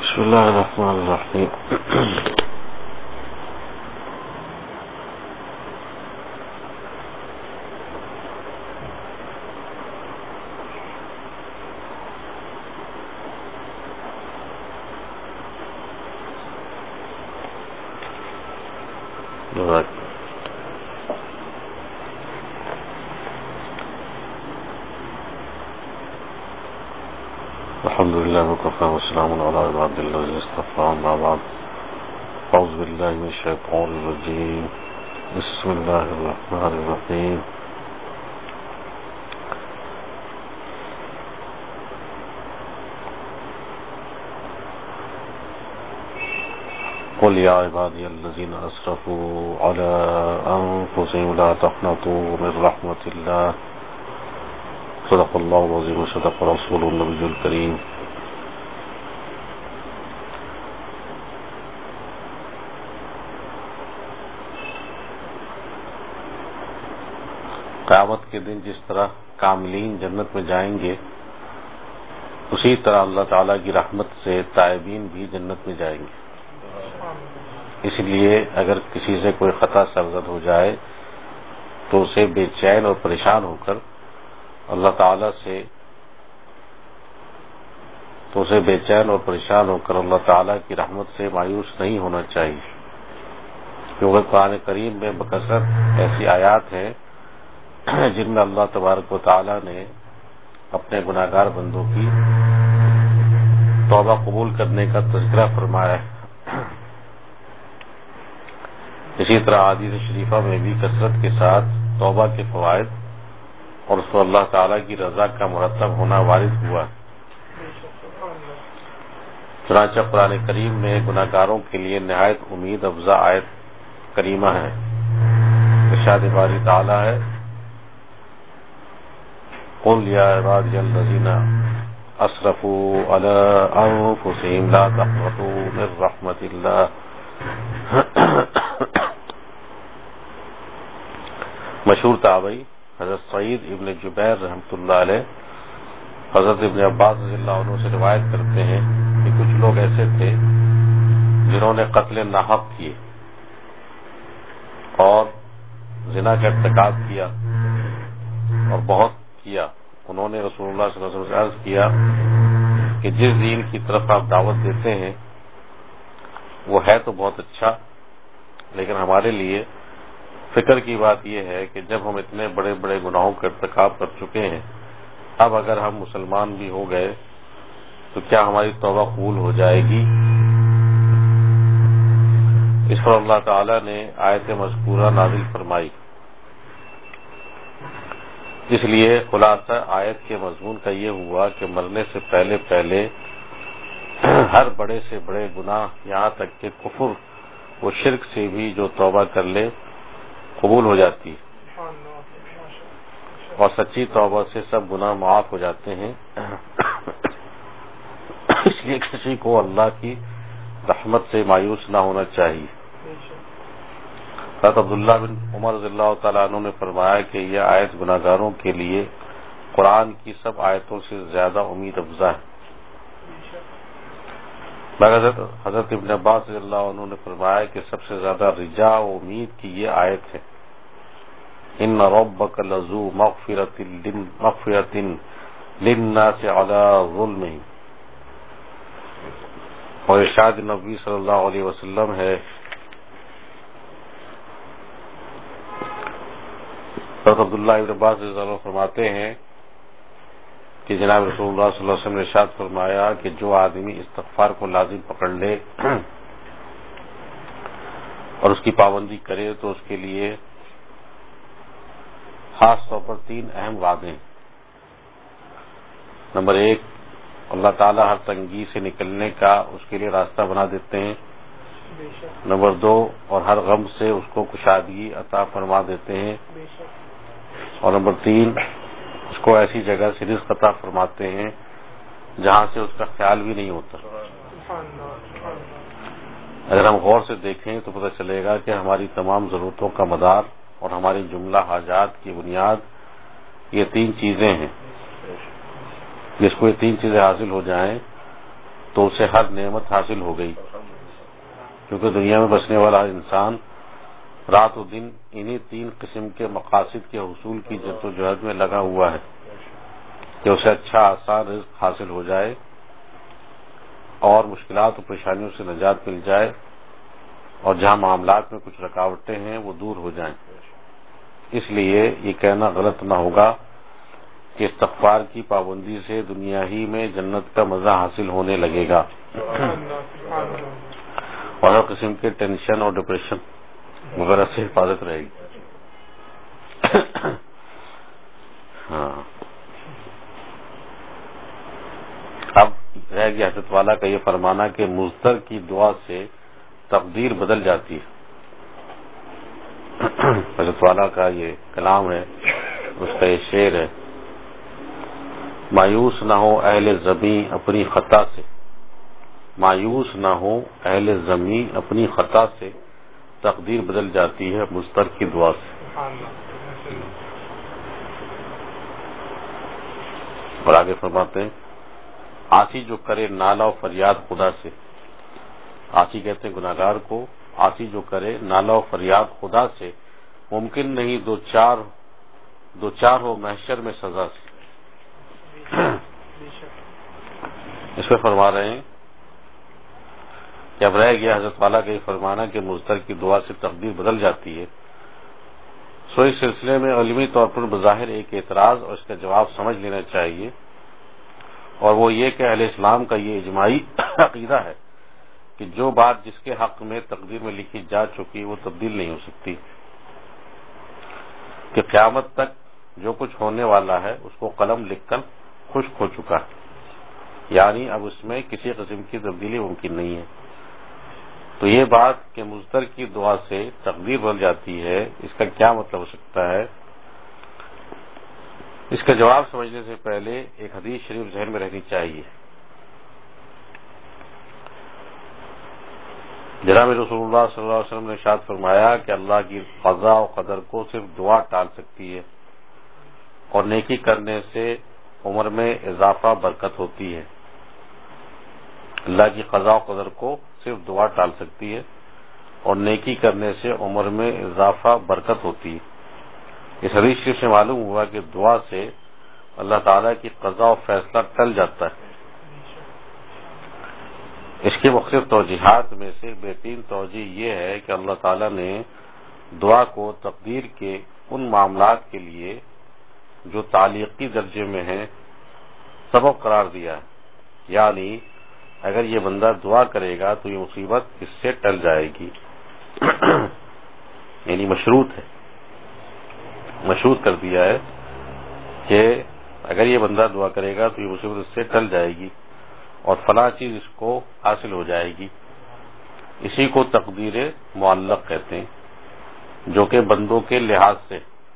بسم اللہ الرحمن الرحیم الحمد للہ وکفی وسلام علی عباد الذین اصطفی اما بعد اعوذ باللہ من الشیطان الرجیم بسم اللہ الرحمن الرحیم قل یا عبادی الذین اسرفوا علی انفسهم لا تقنطوا من رحمت اللہ صدق اللہ العظیم صدق رسول النبی الکریم. قیامت کے دن جس طرح کاملین جنت میں جائیں گے اسی طرح اللہ تعالیٰ کی رحمت سے تائبین بھی جنت میں جائیں گے. اس لیے اگر کسی سے کوئی خطا سرزد ہو جائے تو اسے بے چین اور پریشان ہو کر اللہ تعالیٰ سے اللہ تعالیٰ کی رحمت سے مایوس نہیں ہونا چاہیے، کیونکہ قرآن کریم میں بکثرت ایسی آیات ہیں جن میں اللہ تبارک و تعالیٰ نے اپنے گناہگار بندوں کی توبہ قبول کرنے کا تذکرہ فرمایا ہے. اسی طرح حدیث شریفہ میں بھی کثرت کے ساتھ توبہ کے فوائد اور اس کو اللہ تعالیٰ کی رضا کا مرتب ہونا وارد ہوا. چنانچہ قرآن کریم میں گناہگاروں کے لیے نہایت امید افزا آیت کریمہ ہے. ارشاد باری تعالیٰ ہے قل یا عبادی الذین اسرفوا علی انفسهم لا تقنطوا من رحمت اللہ. مشہور تابعی حضرت سعید ابن جبیر رحمۃ اللہ علیہ حضرت ابن عباس رضی اللہ عنہ سے روایت کرتے ہیں کہ کچھ لوگ ایسے تھے جنہوں نے قتل ناحق کیے اور زنا کا ارتکاب کیا اور بہت کیا. انہوں نے رسول اللہ صلی اللہ علیہ وسلم سے عرض کیا کہ جس دین کی طرف آپ دعوت دیتے ہیں وہ ہے تو بہت اچھا، لیکن ہمارے لیے فکر کی بات یہ ہے کہ جب ہم اتنے بڑے بڑے گناہوں کا ارتکاب کر چکے ہیں، اب اگر ہم مسلمان بھی ہو گئے تو کیا ہماری توبہ قبول ہو جائے گی؟ اس پر اللہ تعالی نے آیت مذکورہ نازل فرمائی. اس لیے خلاصہ آیت کے مضمون کا یہ ہوا کہ مرنے سے پہلے ہر بڑے سے بڑے گناہ، یہاں تک کہ کفر و شرک سے بھی جو توبہ کر لے قبول ہو جاتی اور سچی توبہ سے سب گناہ معاف ہو جاتے ہیں. اس لیے کسی کو اللہ کی رحمت سے مایوس نہ ہونا چاہیے. حضرت عبداللہ بن عمر رضی اللہ تعالیٰ عنہ نے فرمایا کہ یہ آیت گناہگاروں کے لیے قرآن کی سب آیتوں سے زیادہ امید افزا ہے. حضرت ابن عباس رضی اللہ عنہ نے فرمایا کہ سب سے زیادہ رجاء و امید کی یہ آیت ہے ان ربک لذو مغفرۃ للناس علی ظلمہم. اور ارشاد نبی صلی اللہ علیہ وسلم ہے حضرت عبداللہ ابن عباس رضی اللہ عنہ فرماتے ہیں کہ جناب رسول اللہ صلی اللہ علیہ وسلم نے ارشاد فرمایا کہ جو آدمی استغفار کو لازم پکڑ لے اور اس کی پابندی کرے تو اس کے لیے خاص طور پر 3 اہم وعدے ہیں. نمبر 1، اللہ تعالیٰ ہر تنگی سے نکلنے کا اس کے لیے راستہ بنا دیتے ہیں. نمبر 2، اور ہر غم سے اس کو کشادگی عطا فرما دیتے ہیں. اور نمبر 3، اس کو ایسی جگہ سے رزق عطا فرماتے ہیں جہاں سے اس کا خیال بھی نہیں ہوتا. اگر ہم غور سے دیکھیں تو پتہ چلے گا کہ ہماری تمام ضرورتوں کا مدار اور ہماری جملہ حاجات کی بنیاد یہ 3 چیزیں ہیں. جس کو یہ 3 چیزیں حاصل ہو جائیں تو اسے ہر نعمت حاصل ہو گئی، کیونکہ دنیا میں بسنے والا انسان رات و دن انہی 3 قسم کے مقاصد کے حصول کی جد و جہد میں لگا ہوا ہے کہ اسے اچھا آسان رزق حاصل ہو جائے اور مشکلات و پریشانیوں سے نجات مل جائے، اور جہاں معاملات میں کچھ رکاوٹیں ہیں وہ دور ہو جائیں۔ اس لیے یہ کہنا غلط نہ ہوگا کہ استغفار کی پابندی سے دنیا ہی میں جنت کا مزہ حاصل ہونے لگے گا اور ہر قسم کے ٹینشن اور ڈپریشن وغیرہ سے حفاظت رہے گی۔ ہاں، اب رہ گیا حضرت والا کا یہ فرمانا کہ مضطر کی دعا سے تقدیر بدل جاتی ہے۔ حضرت والا کا یہ کلام ہے، اس کا یہ شعر ہے، مایوس نہ ہو اہل زمین اپنی خطا سے، مایوس نہ ہو اہل زمین اپنی خطا سے، تقدیر بدل جاتی ہے مضطر کی دعا سے۔ اور آگے فرماتے ہیں، عاصی جو کرے نالہ و فریاد خدا سے، عاصی کہتے ہیں گناہگار کو، عاصی جو کرے نالہ و فریاد خدا سے، ممکن نہیں دو چار ہو محشر میں سزا سے۔ اس میں فرما رہے ہیں کہ اب رہ گیا حضرت والا کا یہ فرمانا کہ مضطر کی دعا سے تقدیر بدل جاتی ہے، سو اس سلسلے میں علمی طور پر بظاہر ایک اعتراض اور اس کا جواب سمجھ لینا چاہیے، اور وہ یہ کہ اہل اسلام کا یہ اجماعی عقیدہ ہے کہ جو بات جس کے حق میں تقدیر میں لکھی جا چکی وہ تبدیل نہیں ہو سکتی، کہ قیامت تک جو کچھ ہونے والا ہے اس کو قلم لکھ کر خشک ہو چکا ہے، یعنی اب اس میں کسی قسم کی تبدیلی ممکن نہیں ہے۔ تو یہ بات کہ مضطر کی دعا سے تقدیر بدل جاتی ہے، اس کا کیا مطلب ہو سکتا ہے؟ اس کا جواب سمجھنے سے پہلے ایک حدیث شریف ذہن میں رہنی چاہیے۔ جناب رسول اللہ صلی اللہ علیہ وسلم نے ارشاد فرمایا کہ اللہ کی قضاء و قدر کو صرف دعا ٹال سکتی ہے، اور نیکی کرنے سے عمر میں اضافہ برکت ہوتی ہے۔ اللہ کی قضاء و قدر کو صرف دعا ٹال سکتی ہے، اور نیکی کرنے سے عمر میں اضافہ برکت ہوتی ہے۔ اس حدیث شریف سے معلوم ہوا کہ دعا سے اللہ تعالیٰ کی قضاء و فیصلہ ٹل جاتا ہے۔ اس کی مختلف توجیحات میں سے بہترین توجیہ یہ ہے کہ اللہ تعالیٰ نے دعا کو تقدیر کے ان معاملات کے لیے جو تعلیقی درجے میں ہیں سبب قرار دیا ہے، یعنی اگر یہ بندہ دعا کرے گا تو یہ مصیبت اس سے ٹل جائے گی، یعنی مشروط ہے، مشروط کر دیا ہے کہ اگر یہ بندہ دعا کرے گا تو یہ مصیبت اس سے ٹل جائے گی اور فلاں چیز اس کو حاصل ہو جائے گی۔ اسی کو تقدیر معلق کہتے ہیں، جو کہ بندوں کے لحاظ سے،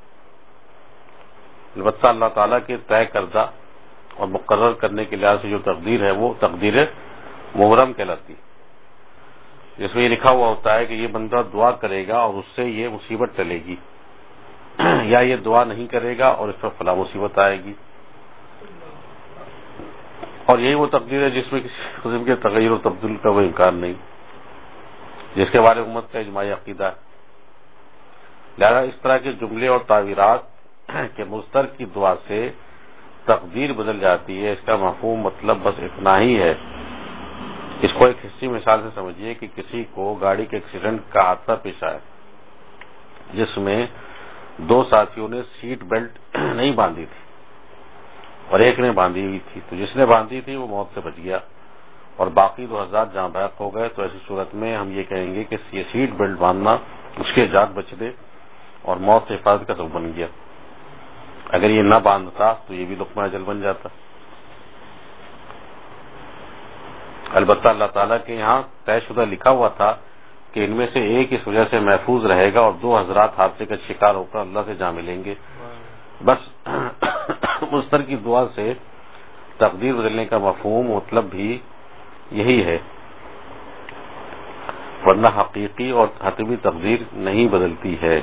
البتہ اللہ تعالیٰ کے طے کردہ اور مقرر کرنے کے لحاظ سے جو تقدیر ہے وہ تقدیر مبرم کہلاتی ہے، جس میں یہ لکھا ہوا ہوتا ہے کہ یہ بندہ دعا کرے گا اور اس سے یہ مصیبت ٹلے گی، یا یہ دعا نہیں کرے گا اور اس پر فلاں مصیبت آئے گی۔ اور یہی وہ تقدیر ہے جس میں کسی قسم کے تغیر و تبدیل کا کوئی امکان نہیں، جس کے بارے میں امت کا اجماعی عقیدہ ہے۔ لہذا اس طرح کے جملے اور تعبیرات کہ مضطر کی دعا سے تقدیر بدل جاتی ہے، اس کا مفہوم مطلب بس اتنا ہی ہے۔ اس کو ایک حصی مثال سے سمجھیے کہ کسی کو گاڑی کے ایکسیڈنٹ کا حادثہ پیش آیا جس میں 2 ساتھیوں نے سیٹ بیلٹ نہیں باندھی تھی اور ایک نے باندھی ہوئی تھی، تو جس نے باندھی تھی وہ موت سے بچ گیا اور باقی 2000 جاں بحق ہو گئے۔ تو ایسی صورت میں ہم یہ کہیں گے کہ یہ سیٹ بیلٹ باندھنا اس کے جان بچ دے اور موت سے حفاظت کا سبب بن گیا۔ اگر یہ نہ باندھتا تو یہ بھی لقمہ اجل بن جاتا۔ البتہ اللہ تعالیٰ کے یہاں طے شدہ لکھا ہوا تھا کہ ان میں سے ایک اس وجہ سے محفوظ رہے گا اور 2 حضرات حادثے کا شکار ہو کر اللہ سے جا ملیں گے۔ بس مضطر کی دعا سے تقدیر بدلنے کا مفہوم مطلب بھی یہی ہے، ورنہ حقیقی اور حتمی تقدیر نہیں بدلتی ہے۔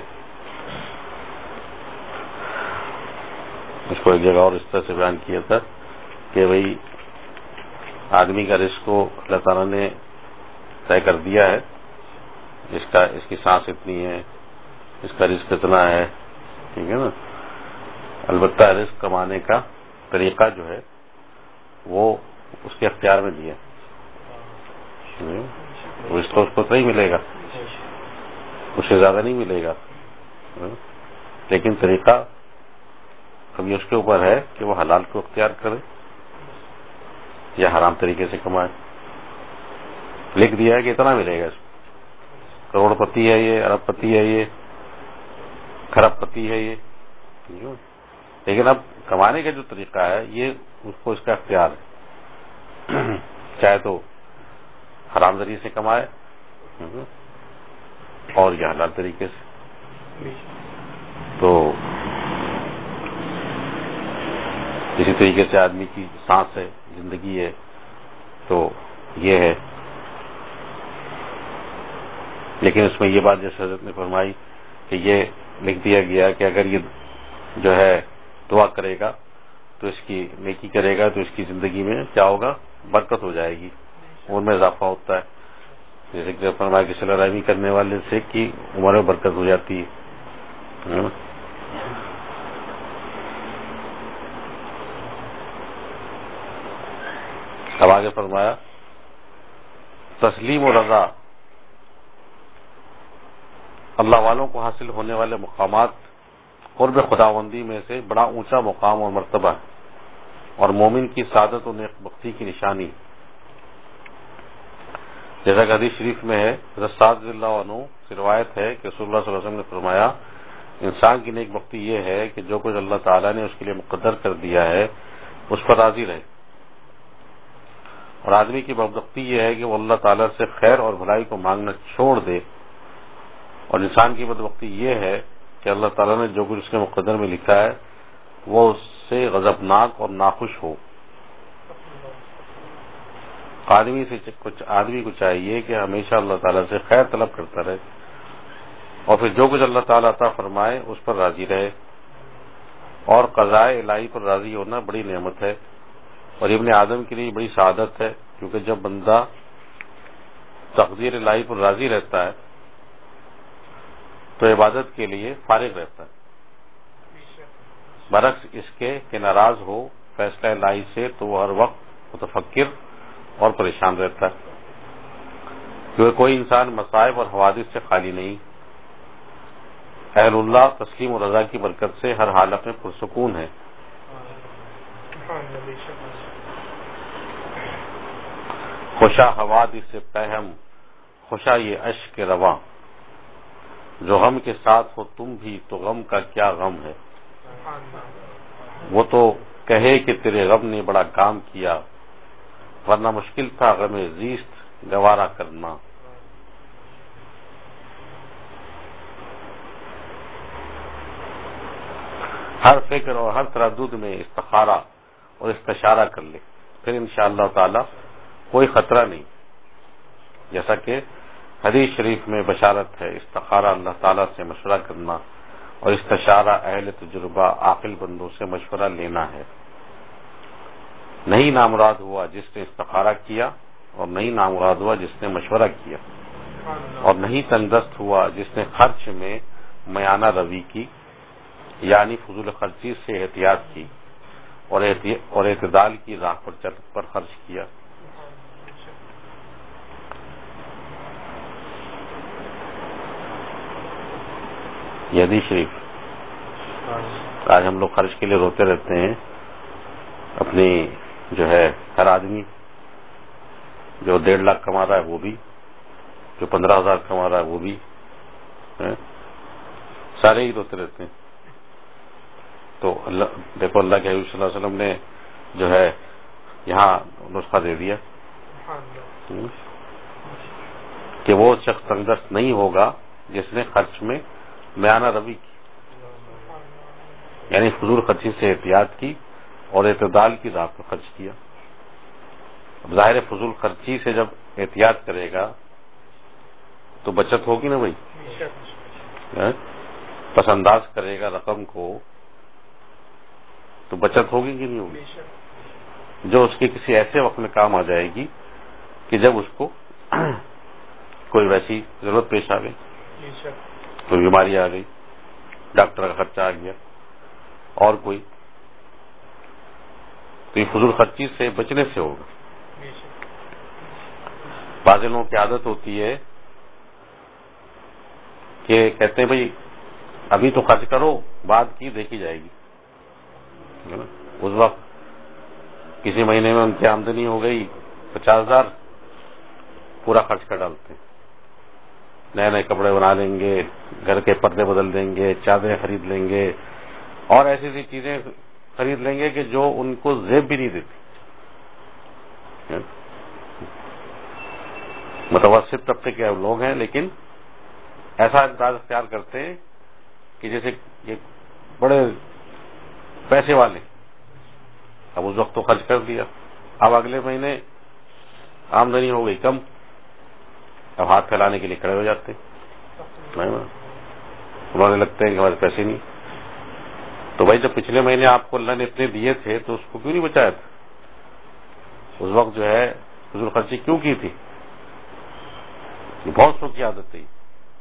اس کو ایک جگہ اور اس طرح سے بیان کیا تھا کہ بھئی آدمی کا رزق کو اللہ تعالیٰ نے طے کر دیا ہے، اس کی سانس اتنی ہے، اس کا رزق اتنا ہے، ٹھیک ہے نا. البتہ رزق کمانے کا طریقہ جو ہے وہ اس کے اختیار میں دیا، اس کو نہیں ملے گا، اس سے زیادہ نہیں ملے گا، لیکن طریقہ کبھی اس کے اوپر ہے کہ وہ حلال کو اختیار کرے یا حرام طریقے سے کمائے. لکھ دیا ہے کہ اتنا ملے گا، کروڑ پتی ہے یہ، ارب پتی ہے یہ، کھرب پتی ہے یہ، لیکن اب کمانے کا جو طریقہ ہے یہ اس کو اس کا اختیار ہے، چاہے تو حرام ذریعے سے کمائے اور یا حلال طریقے سے. تو اسی طریقے سے آدمی کی سانس ہے، زندگی ہے، تو یہ ہے. لیکن اس میں یہ بات جیسے حضرت نے فرمائی کہ یہ لکھ دیا گیا کہ اگر یہ جو ہے دعا کرے گا تو اس کی نیکی کرے گا تو اس کی زندگی میں کیا ہوگا، برکت ہو جائے گی، عمر میں اضافہ ہوتا ہے. جیسے کہ فرمایا کہ صلہ رحمی کرنے والے سے کی عمر میں برکت ہو جاتی ہے. اب آگے فرمایا تسلیم و رضا اللہ والوں کو حاصل ہونے والے مقامات قرب خداوندی میں سے بڑا اونچا مقام اور مرتبہ ہے اور مومن کی سعادت و نیک بختی کی نشانی. جیسا کہ حدیث شریف میں ہے، حضرت سعد رضی اللہ عنہ سے روایت ہے کہ رسول اللہ صلی اللہ علیہ وسلم نے فرمایا انسان کی نیک بختی یہ ہے کہ جو کچھ اللہ تعالیٰ نے اس کے لیے مقدر کر دیا ہے اس پر راضی رہے، اور آدمی کی بدبختی یہ ہے کہ وہ اللہ تعالیٰ سے خیر اور بھلائی کو مانگنا چھوڑ دے، اور انسان کی بدبختی یہ ہے کہ اللہ تعالیٰ نے جو کچھ اس کے مقدر میں لکھا ہے وہ اس سے غضبناک اور ناخوش ہو. آدمی کو چاہیے کہ ہمیشہ اللہ تعالیٰ سے خیر طلب کرتا رہے اور پھر جو کچھ اللہ تعالیٰ عطا فرمائے اس پر راضی رہے. اور قضاء الہی پر راضی ہونا بڑی نعمت ہے اور ابن آدم کے لیے بڑی سعادت ہے، کیونکہ جب بندہ تقدیر الہی پر راضی رہتا ہے تو عبادت کے لیے فارغ رہتا ہے، برعکس اس کے کہ ناراض ہو فیصلہ الہی سے تو وہ ہر وقت متفکر اور پریشان رہتا ہے، کیونکہ کوئی انسان مصائب اور حوادث سے خالی نہیں. اہل اللہ تسلیم و رضا کی برکت سے ہر حالت میں پرسکون ہے. خوشا حوادث سے پہم خوشا یہ اشک رواں، جو غم کے ساتھ ہو تم بھی تو غم کا کیا غم ہے. وہ تو کہے کہ تیرے غم نے بڑا کام کیا، ورنہ مشکل تھا غم زیست گوارا کرنا. ہر فکر اور ہر تردد میں استخارہ اور استشارہ کر لے، پھر انشاءاللہ تعالی کوئی خطرہ نہیں. جیسا کہ حدیث شریف میں بشارت ہے، استخارہ اللہ تعالیٰ سے مشورہ کرنا اور استشارہ اہل تجربہ عاقل بندوں سے مشورہ لینا ہے. نہیں نامراد ہوا جس نے استخارہ کیا اور نہیں نامراد ہوا جس نے مشورہ کیا، اور نہیں تنگدست ہوا جس نے خرچ میں میانہ روی کی، یعنی فضول خرچی سے احتیاط کی اور اعتدال کی راہ پر چل پر خرچ کیا. یہ حدیث شریف. آج ہم لوگ خرچ کے لیے روتے رہتے ہیں، اپنی جو ہے ہر آدمی جو 1.5 لاکھ کما رہا ہے وہ بھی، جو 15,000 کما رہا ہے وہ بھی، سارے ہی روتے رہتے ہیں. تو اللہ دیکھو، اللہ کے حبیب صلی اللہ علیہ وسلم نے جو ہے یہاں نسخہ دے دیا کہ وہ شخص تنگدست نہیں ہوگا جس نے خرچ میں میانہ روی کی، یعنی فضول خرچی سے احتیاط کی اور اعتدال کی راہ پر خرچ کیا. اب ظاہر فضول خرچی سے جب احتیاط کرے گا تو بچت ہوگی نا بھائی، پس انداز کرے گا رقم کو تو بچت ہوگی کہ نہیں ہوگی. جو اس کے کسی ایسے وقت میں کام آ جائے گی کہ جب اس کو کوئی ویسی ضرورت پیش آ گئی، کوئی بیماری آ گئی، ڈاکٹر کا خرچہ آ گیا اور کوئی، تو یہ فضول خرچی سے بچنے سے ہوگا۔ بعض لوگوں کی عادت ہوتی ہے کہ کہتے ہیں بھئی ابھی تو خرچ کرو، بعد کی دیکھی جائے گی، اس وقت کسی مہینے میں ان کی آمدنی ہو گئی 50,000، پورا خرچ کر ڈالتے ہیں، نئے نئے کپڑے بنا لیں گے، گھر کے پردے بدل دیں گے، چادریں خرید لیں گے اور ایسی ایسی چیزیں خرید لیں گے کہ جو ان کو زیب بھی نہیں دیتی۔ متوسط طبقے کے لوگ ہیں لیکن ایسا انداز اختیار کرتے ہیں کہ جیسے یہ بڑے پیسے والے، اب اس وقت تو خرچ کر دیا، اب اگلے مہینے آمدنی ہو گئی کم، اب ہاتھ پھیلانے کے لیے کھڑے ہو جاتے، انہوں نے لگتے ہیں کہ ہمارے پیسے نہیں۔ تو بھائی جب پچھلے مہینے آپ کو اللہ نے اتنے دیے تھے تو اس کو کیوں نہیں بچایا تھا؟ اس وقت جو ہے فضول خرچی کیوں کی تھی؟ یہ بہت سو کی عادت تھی،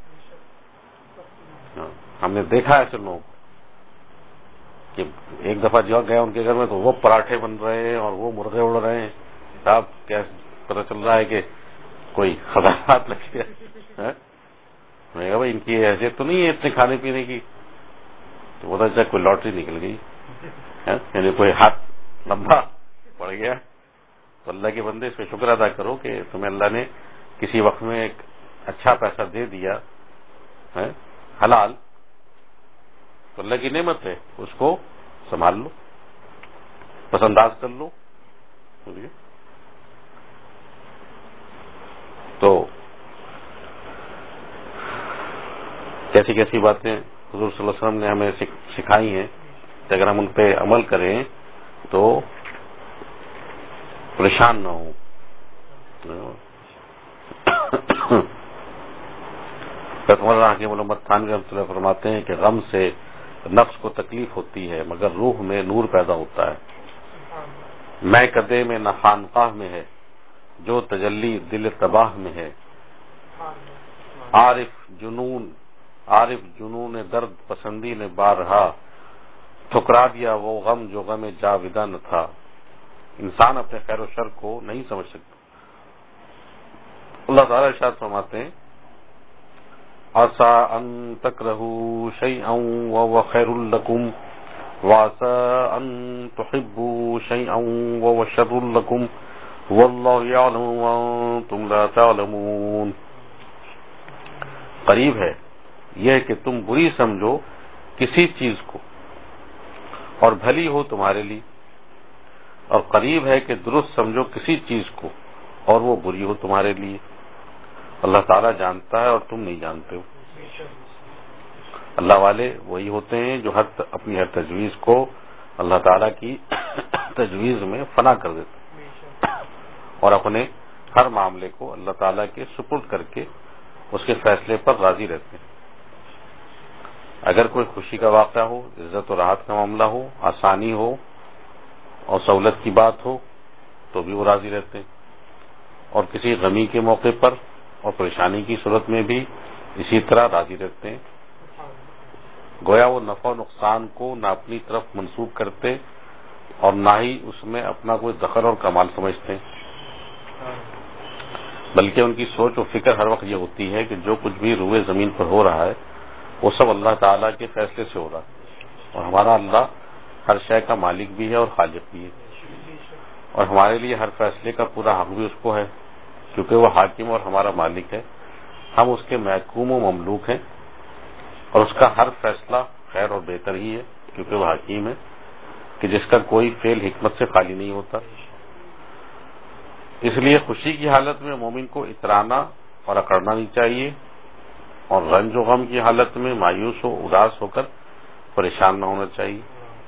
ہم نے دیکھا ایسے لوگوں کو کہ ایک دفعہ جو گیا ان کے گھر میں تو وہ پراٹھے بن رہے ہیں اور وہ مرغے اڑ رہے ہیں، صاحب کیا پتہ چل رہا ہے کہ کوئی خزانات لگ گیا۔ میں کہا بھائی ان کی حیثیت تو نہیں ہے اتنے کھانے پینے کی، تو بتا چاہے کوئی لاٹری نکل گئی، یعنی کوئی ہاتھ لمبا پڑ گیا۔ تو اللہ کے بندے اس پہ شکر ادا کرو کہ تمہیں اللہ نے کسی وقت میں ایک اچھا پیسہ دے دیا حلال، تو اللہ کی نعمت ہے، اس کو سنبھال لو، پس انداز کر لو۔ تو کیسی کیسی باتیں حضور صلی اللہ علیہ وسلم نے ہمیں سکھائی ہیں کہ اگر ہم ان پہ عمل کریں تو پریشان نہ ہوں۔ عمر حکیم الامت تھانوی رحمۃ اللہ فرماتے ہیں کہ غم سے نفس کو تکلیف ہوتی ہے مگر روح میں نور پیدا ہوتا ہے۔ میں کدے میں نہ خانقاہ میں ہے جو تجلی دل تباہ میں ہے، عارف جنون درد پسندی نے بارہا ٹھکرا دیا وہ غم جو غم جاوداں نہ تھا۔ انسان اپنے خیر و شر کو نہیں سمجھ سکتا۔ اللہ تعالیٰ ارشاد فرماتے ہیں عسى ان تكرهوا شيئا وهو خير لكم وعسى ان تحبوا شيئا وهو شر لكم والله يعلم وانتم لا تعلمون۔ قریب ہے یہ کہ تم بری سمجھو کسی چیز کو اور بھلی ہو تمہارے لیے، اور قریب ہے کہ درست سمجھو کسی چیز کو اور وہ بری ہو تمہارے لیے۔ اللہ تعالیٰ جانتا ہے اور تم نہیں جانتے ہو۔ اللہ والے وہی ہوتے ہیں جو اپنی ہر تجویز کو اللہ تعالیٰ کی تجویز میں فنا کر دیتے ہیں اور اپنے ہر معاملے کو اللہ تعالیٰ کے سپرد کر کے اس کے فیصلے پر راضی رہتے ہیں۔ اگر کوئی خوشی کا واقعہ ہو، عزت و راحت کا معاملہ ہو، آسانی ہو اور سہولت کی بات ہو تو بھی وہ راضی رہتے ہیں، اور کسی غمی کے موقع پر اور پریشانی کی صورت میں بھی اسی طرح راضی رہتے ہیں۔ گویا وہ نفع و نقصان کو نہ اپنی طرف منسوب کرتے اور نہ ہی اس میں اپنا کوئی دخل اور کمال سمجھتے ہیں، بلکہ ان کی سوچ و فکر ہر وقت یہ ہوتی ہے کہ جو کچھ بھی روئے زمین پر ہو رہا ہے وہ سب اللہ تعالیٰ کے فیصلے سے ہو رہا ہے، اور ہمارا اللہ ہر شے کا مالک بھی ہے اور خالق بھی ہے، اور ہمارے لیے ہر فیصلے کا پورا حق بھی اس کو ہے کیونکہ وہ حاکم اور ہمارا مالک ہے۔ ہم اس کے محکوم و مملوک ہیں اور اس کا ہر فیصلہ خیر اور بہتر ہی ہے کیونکہ وہ حکیم ہے کہ جس کا کوئی فعل حکمت سے خالی نہیں ہوتا۔ اس لیے خوشی کی حالت میں مومن کو اترانا اور اکڑنا نہیں چاہیے، اور رنج و غم کی حالت میں مایوس و اداس ہو کر پریشان نہ ہونا چاہیے،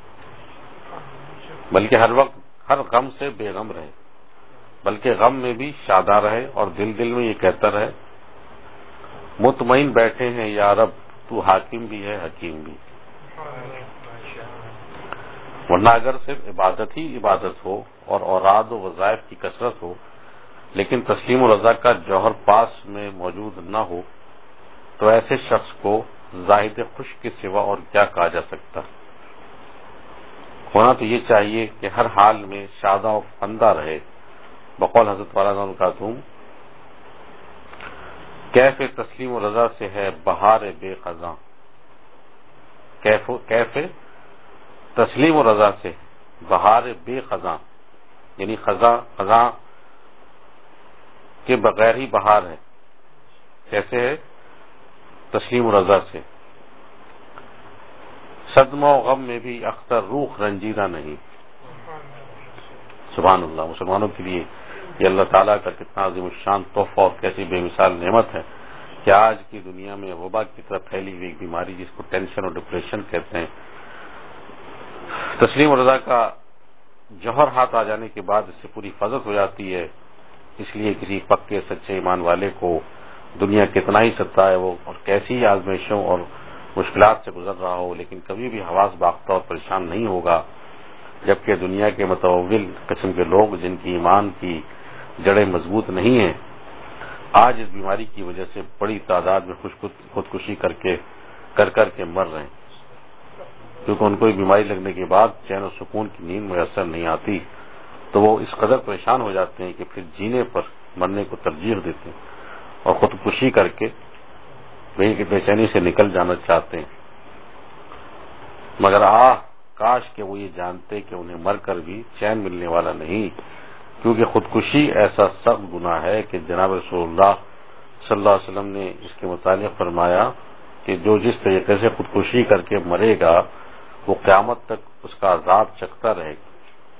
بلکہ ہر وقت ہر غم سے بے غم رہے، بلکہ غم میں بھی شاداں رہے اور دل دل میں یہ کہتا رہے مطمئن بیٹھے ہیں یا رب تو حاکم بھی ہے حکیم بھی۔ ورنہ اگر صرف عبادت ہی عبادت ہو اور اوراد و وظائف کی کثرت ہو لیکن تسلیم و رضا کا جوہر پاس میں موجود نہ ہو تو ایسے شخص کو زاہد خوش کے سوا اور کیا کہا جا سکتا؟ ہونا تو یہ چاہیے کہ ہر حال میں شادہ و خندہ رہے. بقول حضرت والا عنہ کیف تسلیم و رضا سے ہے بہار بے خزاں. کیف تسلیم و رضا سے بہار بے خزاں، یعنی خزاں کے بغیر ہی بہار ہے. کیسے ہے؟ تسلیم و رضا سے. صدمہ و غم میں بھی اختر روح رنجیدہ نہیں. سبحان اللہ. مسلمانوں کے لیے یہ اللہ تعالیٰ کا کتنا عظیم الشان تحفہ اور کیسی بے مثال نعمت ہے کہ آج کی دنیا میں وبا کی طرف پھیلی ہوئی ایک بیماری جس کو ٹینشن اور ڈپریشن کہتے ہیں، تسلیم و رضا کا جوہر ہاتھ آ جانے کے بعد اس سے پوری حفاظت ہو جاتی ہے. اس لیے کسی پکے سچے ایمان والے کو دنیا کتنا ہی ستائے وہ اور کیسی آزمائشوں اور مشکلات سے گزر رہا ہو لیکن کبھی بھی حواس باختہ اور پریشان نہیں ہوگا. جبکہ دنیا کے متعول قسم کے لوگ جن کی ایمان کی جڑیں مضبوط نہیں ہیں آج اس بیماری کی وجہ سے بڑی تعداد میں خودکشی کر کے مر رہے ہیں، کیونکہ ان کو یہ بیماری لگنے کے بعد چین و سکون کی نیند میسر نہیں آتی تو وہ اس قدر پریشان ہو جاتے ہیں کہ پھر جینے پر مرنے کو ترجیح دیتے ہیں اور خودکشی کر کے بے چینی سے نکل جانا چاہتے ہیں. مگر کاش کہ وہ یہ جانتے کہ انہیں مر کر بھی چین ملنے والا نہیں، کیونکہ خودکشی ایسا سخت گناہ ہے کہ جناب رسول اللہ صلی اللہ علیہ وسلم نے اس کے متعلق فرمایا کہ جو جس طریقے سے خودکشی کر کے مرے گا وہ قیامت تک اس کا عذاب چکھتا رہے گا.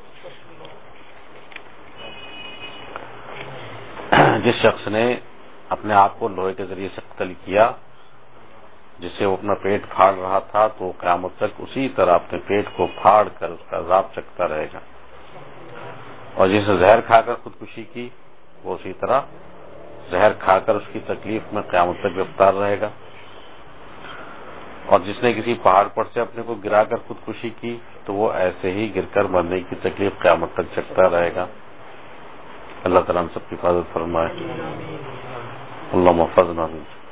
جس شخص نے اپنے آپ کو لوہے کے ذریعے سے قتل کیا جس سے وہ اپنا پیٹ پھاڑ رہا تھا تو قیامت تک اسی طرح اپنے پیٹ کو پھاڑ کر اس کا عذاب چکھتا رہے گا. اور جس نے زہر کھا کر خودکشی کی وہ اسی طرح زہر کھا کر اس کی تکلیف میں قیامت تک گرفتار رہے گا. اور جس نے کسی پہاڑ پر سے اپنے کو گرا کر خودکشی کی تو وہ ایسے ہی گر کر مرنے کی تکلیف قیامت تک چکھتا رہے گا. اللہ تعالیٰ ہم سب کی حفاظت فرمائے. اللہ محفظنا.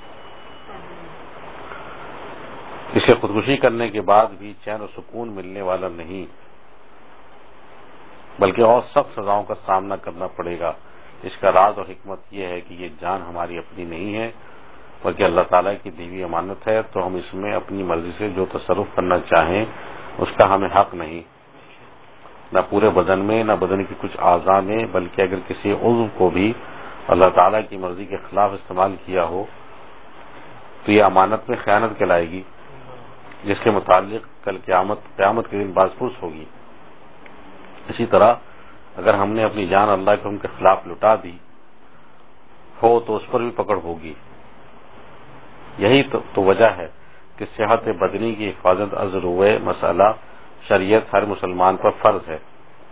اسے خودکشی کرنے کے بعد بھی چین و سکون ملنے والا نہیں بلکہ اور سخت سزاؤں کا سامنا کرنا پڑے گا. اس کا راز اور حکمت یہ ہے کہ یہ جان ہماری اپنی نہیں ہے بلکہ اللہ تعالیٰ کی دی ہوئی امانت ہے تو ہم اس میں اپنی مرضی سے جو تصرف کرنا چاہیں اس کا ہمیں حق نہیں، نہ پورے بدن میں نہ بدن کی کچھ اعضاء میں، بلکہ اگر کسی عضو کو بھی اللہ تعالیٰ کی مرضی کے خلاف استعمال کیا ہو تو یہ امانت میں خیانت کہلائے گی جس کے متعلق کل قیامت کے دن باز پرس ہوگی. اسی طرح اگر ہم نے اپنی جان اللہ کے حکم کے خلاف لٹا دی ہو تو اس پر بھی پکڑ ہوگی. یہی تو وجہ ہے کہ صحت بدنی کی حفاظت از روئے مسئلہ شریعت ہر مسلمان پر فرض ہے.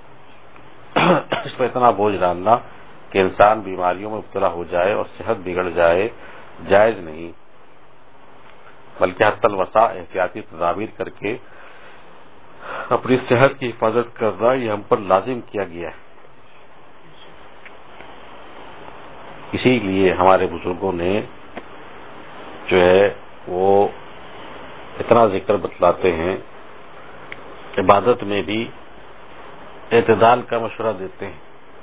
اس پر اتنا بوجھ ڈالنا کہ انسان بیماریوں میں مبتلا ہو جائے اور صحت بگڑ جائے جائز نہیں، بلکہ حتی الوسع احتیاطی تدابیر کر کے اپنی صحت کی حفاظت کرنا یہ ہم پر لازم کیا گیا ہے. اسی لیے ہمارے بزرگوں نے جو ہے وہ اتنا ذکر بتلاتے ہیں، عبادت میں بھی اعتدال کا مشورہ دیتے ہیں.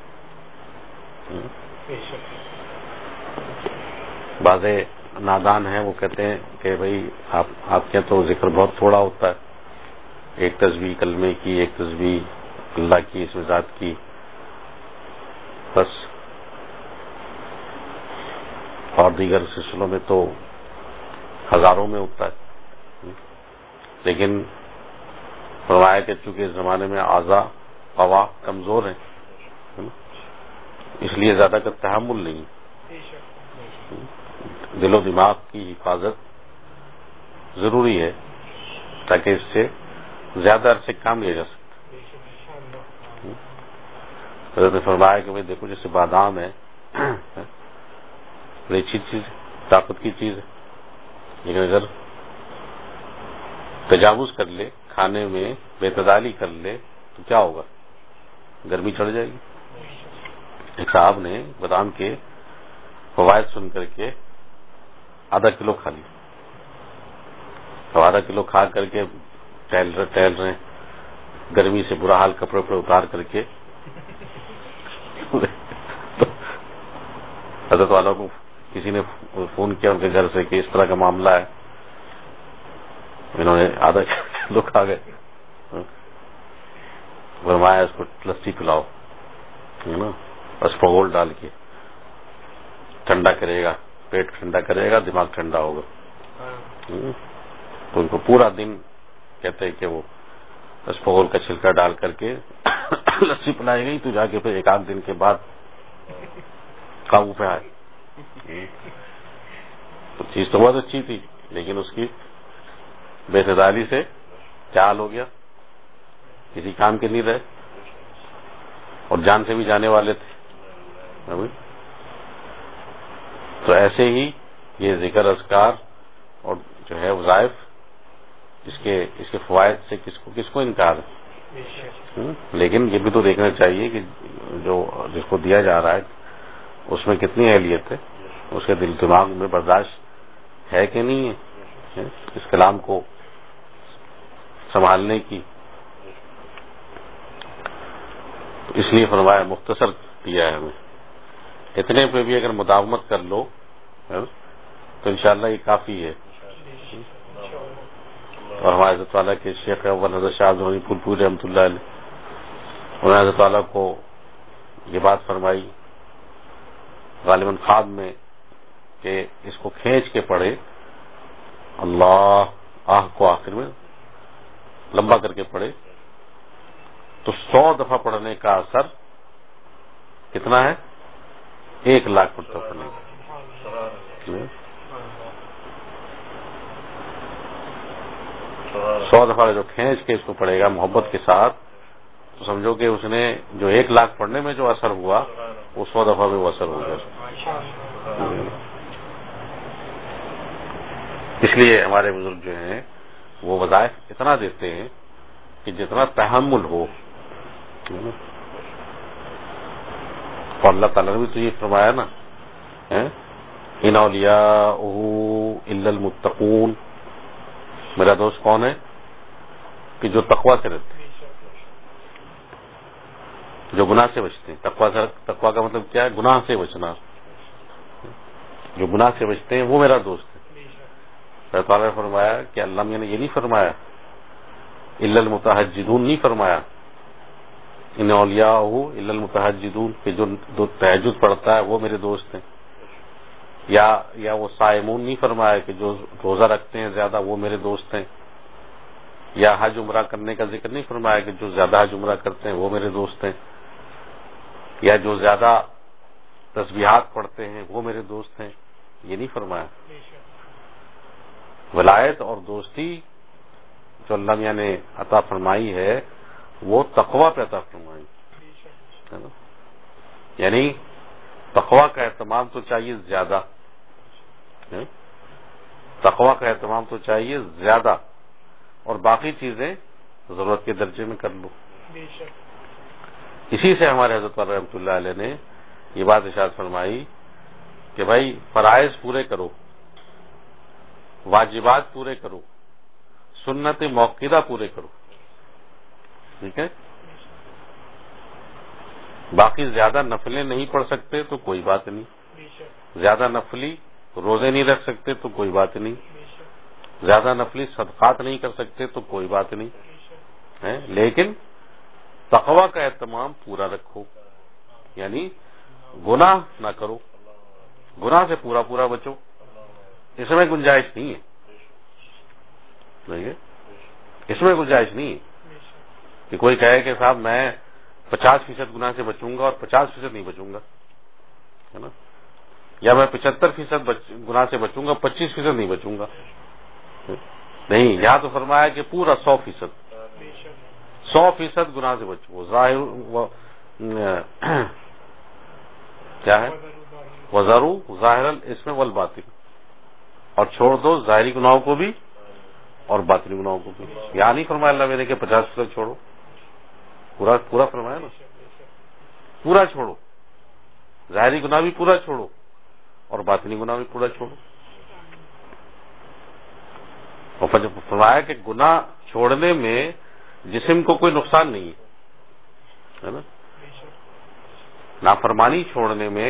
بعض نادان ہیں وہ کہتے ہیں کہ بھئی آپ کے تو ذکر بہت تھوڑا ہوتا ہے، ایک تسبیح کلمے کی، ایک تسبیح اللہ کی اس ذات کی، بس، اور دیگر سلسلوں میں تو ہزاروں میں ہوتا ہے. لیکن فرمایا کہ چونکہ اس زمانے میں اعضاء قوا کمزور ہیں اس لیے زیادہ کا تحمل نہیں، دل و دماغ کی حفاظت ضروری ہے تاکہ اس سے زیادہ عرصے کام لیا جا سکے. حضرت نے فرمایا کہ دیکھو جیسے بادام ہے بڑی اچھی چیز، طاقت کی چیز ہے، لیکن اگر تجاوز کر لے کھانے میں بے اعتدالی کر لے تو کیا ہوگا؟ گرمی چڑھ جائے گی. ایک صاحب نے بادام کے فوائد سن کر کے آدھا کلو کھا لیا. تو آدھا کلو کھا کر کے ٹہل رہے ہیں، گرمی سے برا حال، کپڑے اتار کر کے. حضرت والا کو کسی نے فون کیا ان کے گھر سے کہ اس طرح کا معاملہ ہے. انہوں نے آدھا کلو کھا گئے. فرمایا اس کو لسی پلاؤ، ہے نا، اسپغول ڈال کے، ٹھنڈا کرے گا، پیٹ ٹھنڈا کرے گا، دماغ ٹھنڈا ہوگا. تو ان کو پورا دن کہتے ہیں کہ وہ اسپغول کا چھلکا ڈال کر کے لسی پلائی گئی تو جا کے پھر ایک آدھ دن کے بعد قابو پہ آئے. تو چیز تو بہت اچھی تھی، لیکن اس کی بے اعتدالی سے کیا حال ہو گیا؟ کسی کام کے نہیں رہے اور جان سے بھی جانے والے تھے. تو ایسے ہی یہ ذکر اذکار اور جو ہے وظائف، اس کے فوائد سے کس کو انکار ہے؟ لیکن یہ بھی تو دیکھنا چاہیے کہ جس کو دیا جا رہا ہے اس میں کتنی اہلیت ہے، اس کے دل دماغ میں برداشت ہے کہ نہیں ہے اس کلام کو سنبھالنے کی. تو اس لیے فرمایا مختصر دیا ہے ہمیں. اتنے پہ بھی اگر مداومت کر لو تو انشاءاللہ یہ کافی ہے. اور ہمارے حضرت والا کے شیخ اول حضرت شاہ عبدالغنی پھول پوری رحمۃ اللہ علیہ، انہوں نے حضرت والا کو یہ بات فرمائی غالباً خواب میں کہ اس کو کھینچ کے پڑھے، اللہ آہ کو آخر میں لمبا کر کے پڑھے تو 100 دفعہ پڑھنے کا اثر کتنا ہے؟ 1,00,000 مرتبہ پڑھنے کا. 100 دفعہ جو کھینچ کے اس کو پڑھے گا محبت کے ساتھ تو سمجھو کہ اس نے جو 1,00,000 پڑھنے میں جو اثر ہوا وہ 100 دفعہ میں وہ اثر ہو گیا. اس لیے ہمارے بزرگ جو ہیں وہ وظائف اتنا دیتے ہیں کہ جتنا تحمل ہو. اور اللہ تعالیٰ نے بھی تو یہ فرمایا نا، ان اولیاءہ الا المتقون، میرا دوست کون ہے؟ کہ جو تقوی سے رہتے ہیں، جو گناہ سے بچتے ہیں. تقوی کا مطلب کیا ہے؟ گناہ سے بچنا. جو گناہ سے بچتے ہیں وہ میرا دوست ہے. اللہ تعالیٰ نے فرمایا کہ اللہ میاں نے یہ نہیں فرمایا الا المتہجدون، نہیں فرمایا ان اولیاءہ الا المتہجدون کہ جو تہجد پڑھتا ہے وہ میرے دوست ہیں، یا وہ صائمون نہیں فرمایا کہ جو روزہ رکھتے ہیں زیادہ وہ میرے دوست ہیں، یا حج عمرہ کرنے کا ذکر نہیں فرمایا کہ جو زیادہ حج عمرہ کرتے ہیں وہ میرے دوست ہیں، یا جو زیادہ تسبیحات پڑھتے ہیں وہ میرے دوست ہیں. یہ نہیں فرمایا. ولایت اور دوستی جو اللہ میاں نے عطا فرمائی ہے وہ تقوی پہ عطا فرمائی ہے نا. یعنی تقوی کا اہتمام تو چاہیے زیادہ، تقوی کا اہتمام تو چاہیے زیادہ، اور باقی چیزیں ضرورت کے درجے میں کر لو. اسی سے ہمارے حضرت والا رحمۃ اللہ علیہ نے یہ بات ارشاد فرمائی کہ بھائی فرائض پورے کرو، واجبات پورے کرو، سنت موقدہ پورے کرو، ٹھیک ہے. باقی زیادہ نفلیں نہیں پڑھ سکتے تو کوئی بات نہیں، زیادہ نفلی روزے نہیں رکھ سکتے تو کوئی بات نہیں، زیادہ نفلی صدقات نہیں کر سکتے تو کوئی بات نہیں ہے، لیکن تقوی کا اہتمام پورا رکھو. یعنی گناہ نہ کرو، گناہ سے پورا بچو، اس میں گنجائش نہیں ہے. اس میں گنجائش نہیں ہے کہ کوئی کہے کہ صاحب میں 50% گناہ سے بچوں گا اور 50% نہیں بچوں گا، ہے نا، یا میں 75% گناہ سے بچوں گا 25% نہیں بچوں گا. نہیں، یہاں تو فرمایا کہ پورا 100% گناہ سے بچو. ظاہر کیا ہے؟ وَذَرُوا ظَاهِرَ الْإِثْمِ وَالْبَاطِنِ، اور چھوڑ دو ظاہری گناہوں کو بھی اور باطنی گناہوں کو بھی. یہاں نہیں فرمایا اللہ میرے کہ 50% چھوڑو, پورا فرمایا نا, پورا چھوڑو, ظاہری گناہ بھی پورا چھوڑو اور باطنی گناہ بھی پورا چھوڑو. اور فرمایا کہ گناہ چھوڑنے میں جسم کو کوئی نقصان نہیں ہے نا, نافرمانی چھوڑنے میں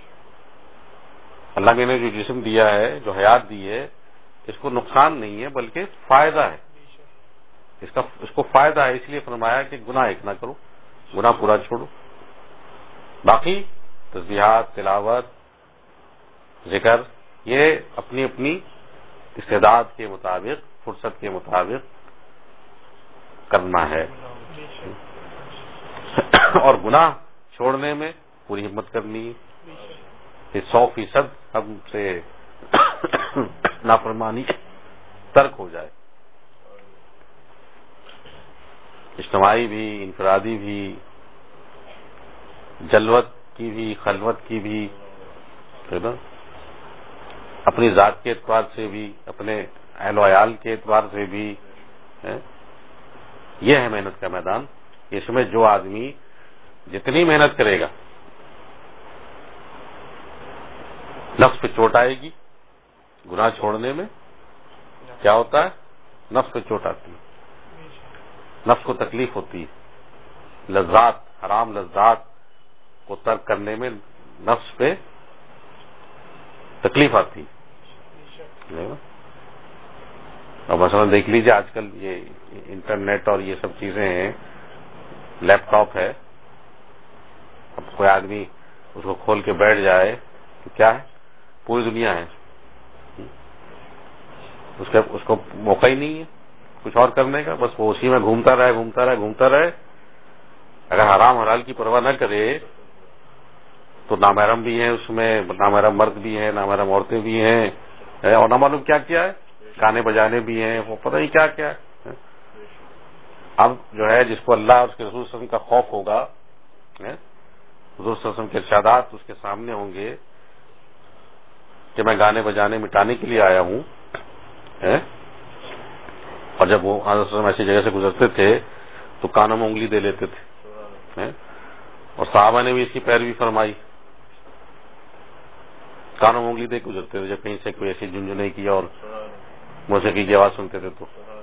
اللہ نے جو جسم دیا ہے, جو حیات دی ہے, اس کو نقصان نہیں ہے بلکہ فائدہ ہے, اس کو فائدہ ہے. اس لیے فرمایا کہ گناہ ایک نہ کرو, گناہ پورا چھوڑو. باقی تسبیحات, تلاوت, ذکر یہ اپنی اپنی استعداد کے مطابق, فرصت کے مطابق کرنا ہے. اور گناہ چھوڑنے میں پوری ہمت کرنی ہے کہ 100% ہم سے نافرمانی ترک ہو جائے, اجتماعی بھی, انفرادی بھی, جلوت کی بھی, خلوت کی بھی, ہے نا, اپنی ذات کے اعتبار سے بھی, اپنے اہل و عیال کے اعتبار سے بھی. یہ ہے محنت کا میدان. اس میں جو آدمی جتنی محنت کرے گا نفس پہ چوٹ آئے گی. گناہ چھوڑنے میں کیا ہوتا ہے, نفس پہ چوٹ آتی ہے, نفس کو تکلیف ہوتی ہے. لذات, حرام لذات کو ترک کرنے میں نفس پہ تکلیف آتی ہے. اور مثلا دیکھ لیجیے آج کل یہ انٹرنیٹ اور یہ سب چیزیں ہیں, لیپ ٹاپ ہے, اب کوئی آدمی اس کو کھول کے بیٹھ جائے تو کیا ہے, پوری دنیا ہے, اس کو موقع ہی نہیں ہے کچھ اور کرنے کا, بس وہ اسی میں گھومتا رہے. اگر حرام حلال کی پرواہ نہ کرے تو نامحرم بھی ہیں اس میں, نامحرم مرد بھی ہیں, نامحرم عورتیں بھی ہیں, اور نہ معلوم کیا ہے, گانے بجانے بھی ہیں, وہ پتہ نہیں کیا ہے. اب جو ہے جس کو اللہ اور اس کے رسول صلی اللہ علیہ وسلم کا خوف ہوگا, حضور صلی اللہ علیہ وسلم کے ارشادات اس کے سامنے ہوں گے کہ میں گانے بجانے مٹانے کے لیے آیا ہوں, اور جب وہ حضرت صلی اللہ علیہ وسلم ایسی جگہ سے گزرتے تھے تو کانوں میں انگلی دے لیتے تھے, اور صحابہ نے بھی اس کی پیروی فرمائی, کانوں میں انگلی دے کے گزرتے تھے جب کہیں سے کوئی ایسی جھنجھنائی کی اور موسیقی کی آواز سنتے تھے.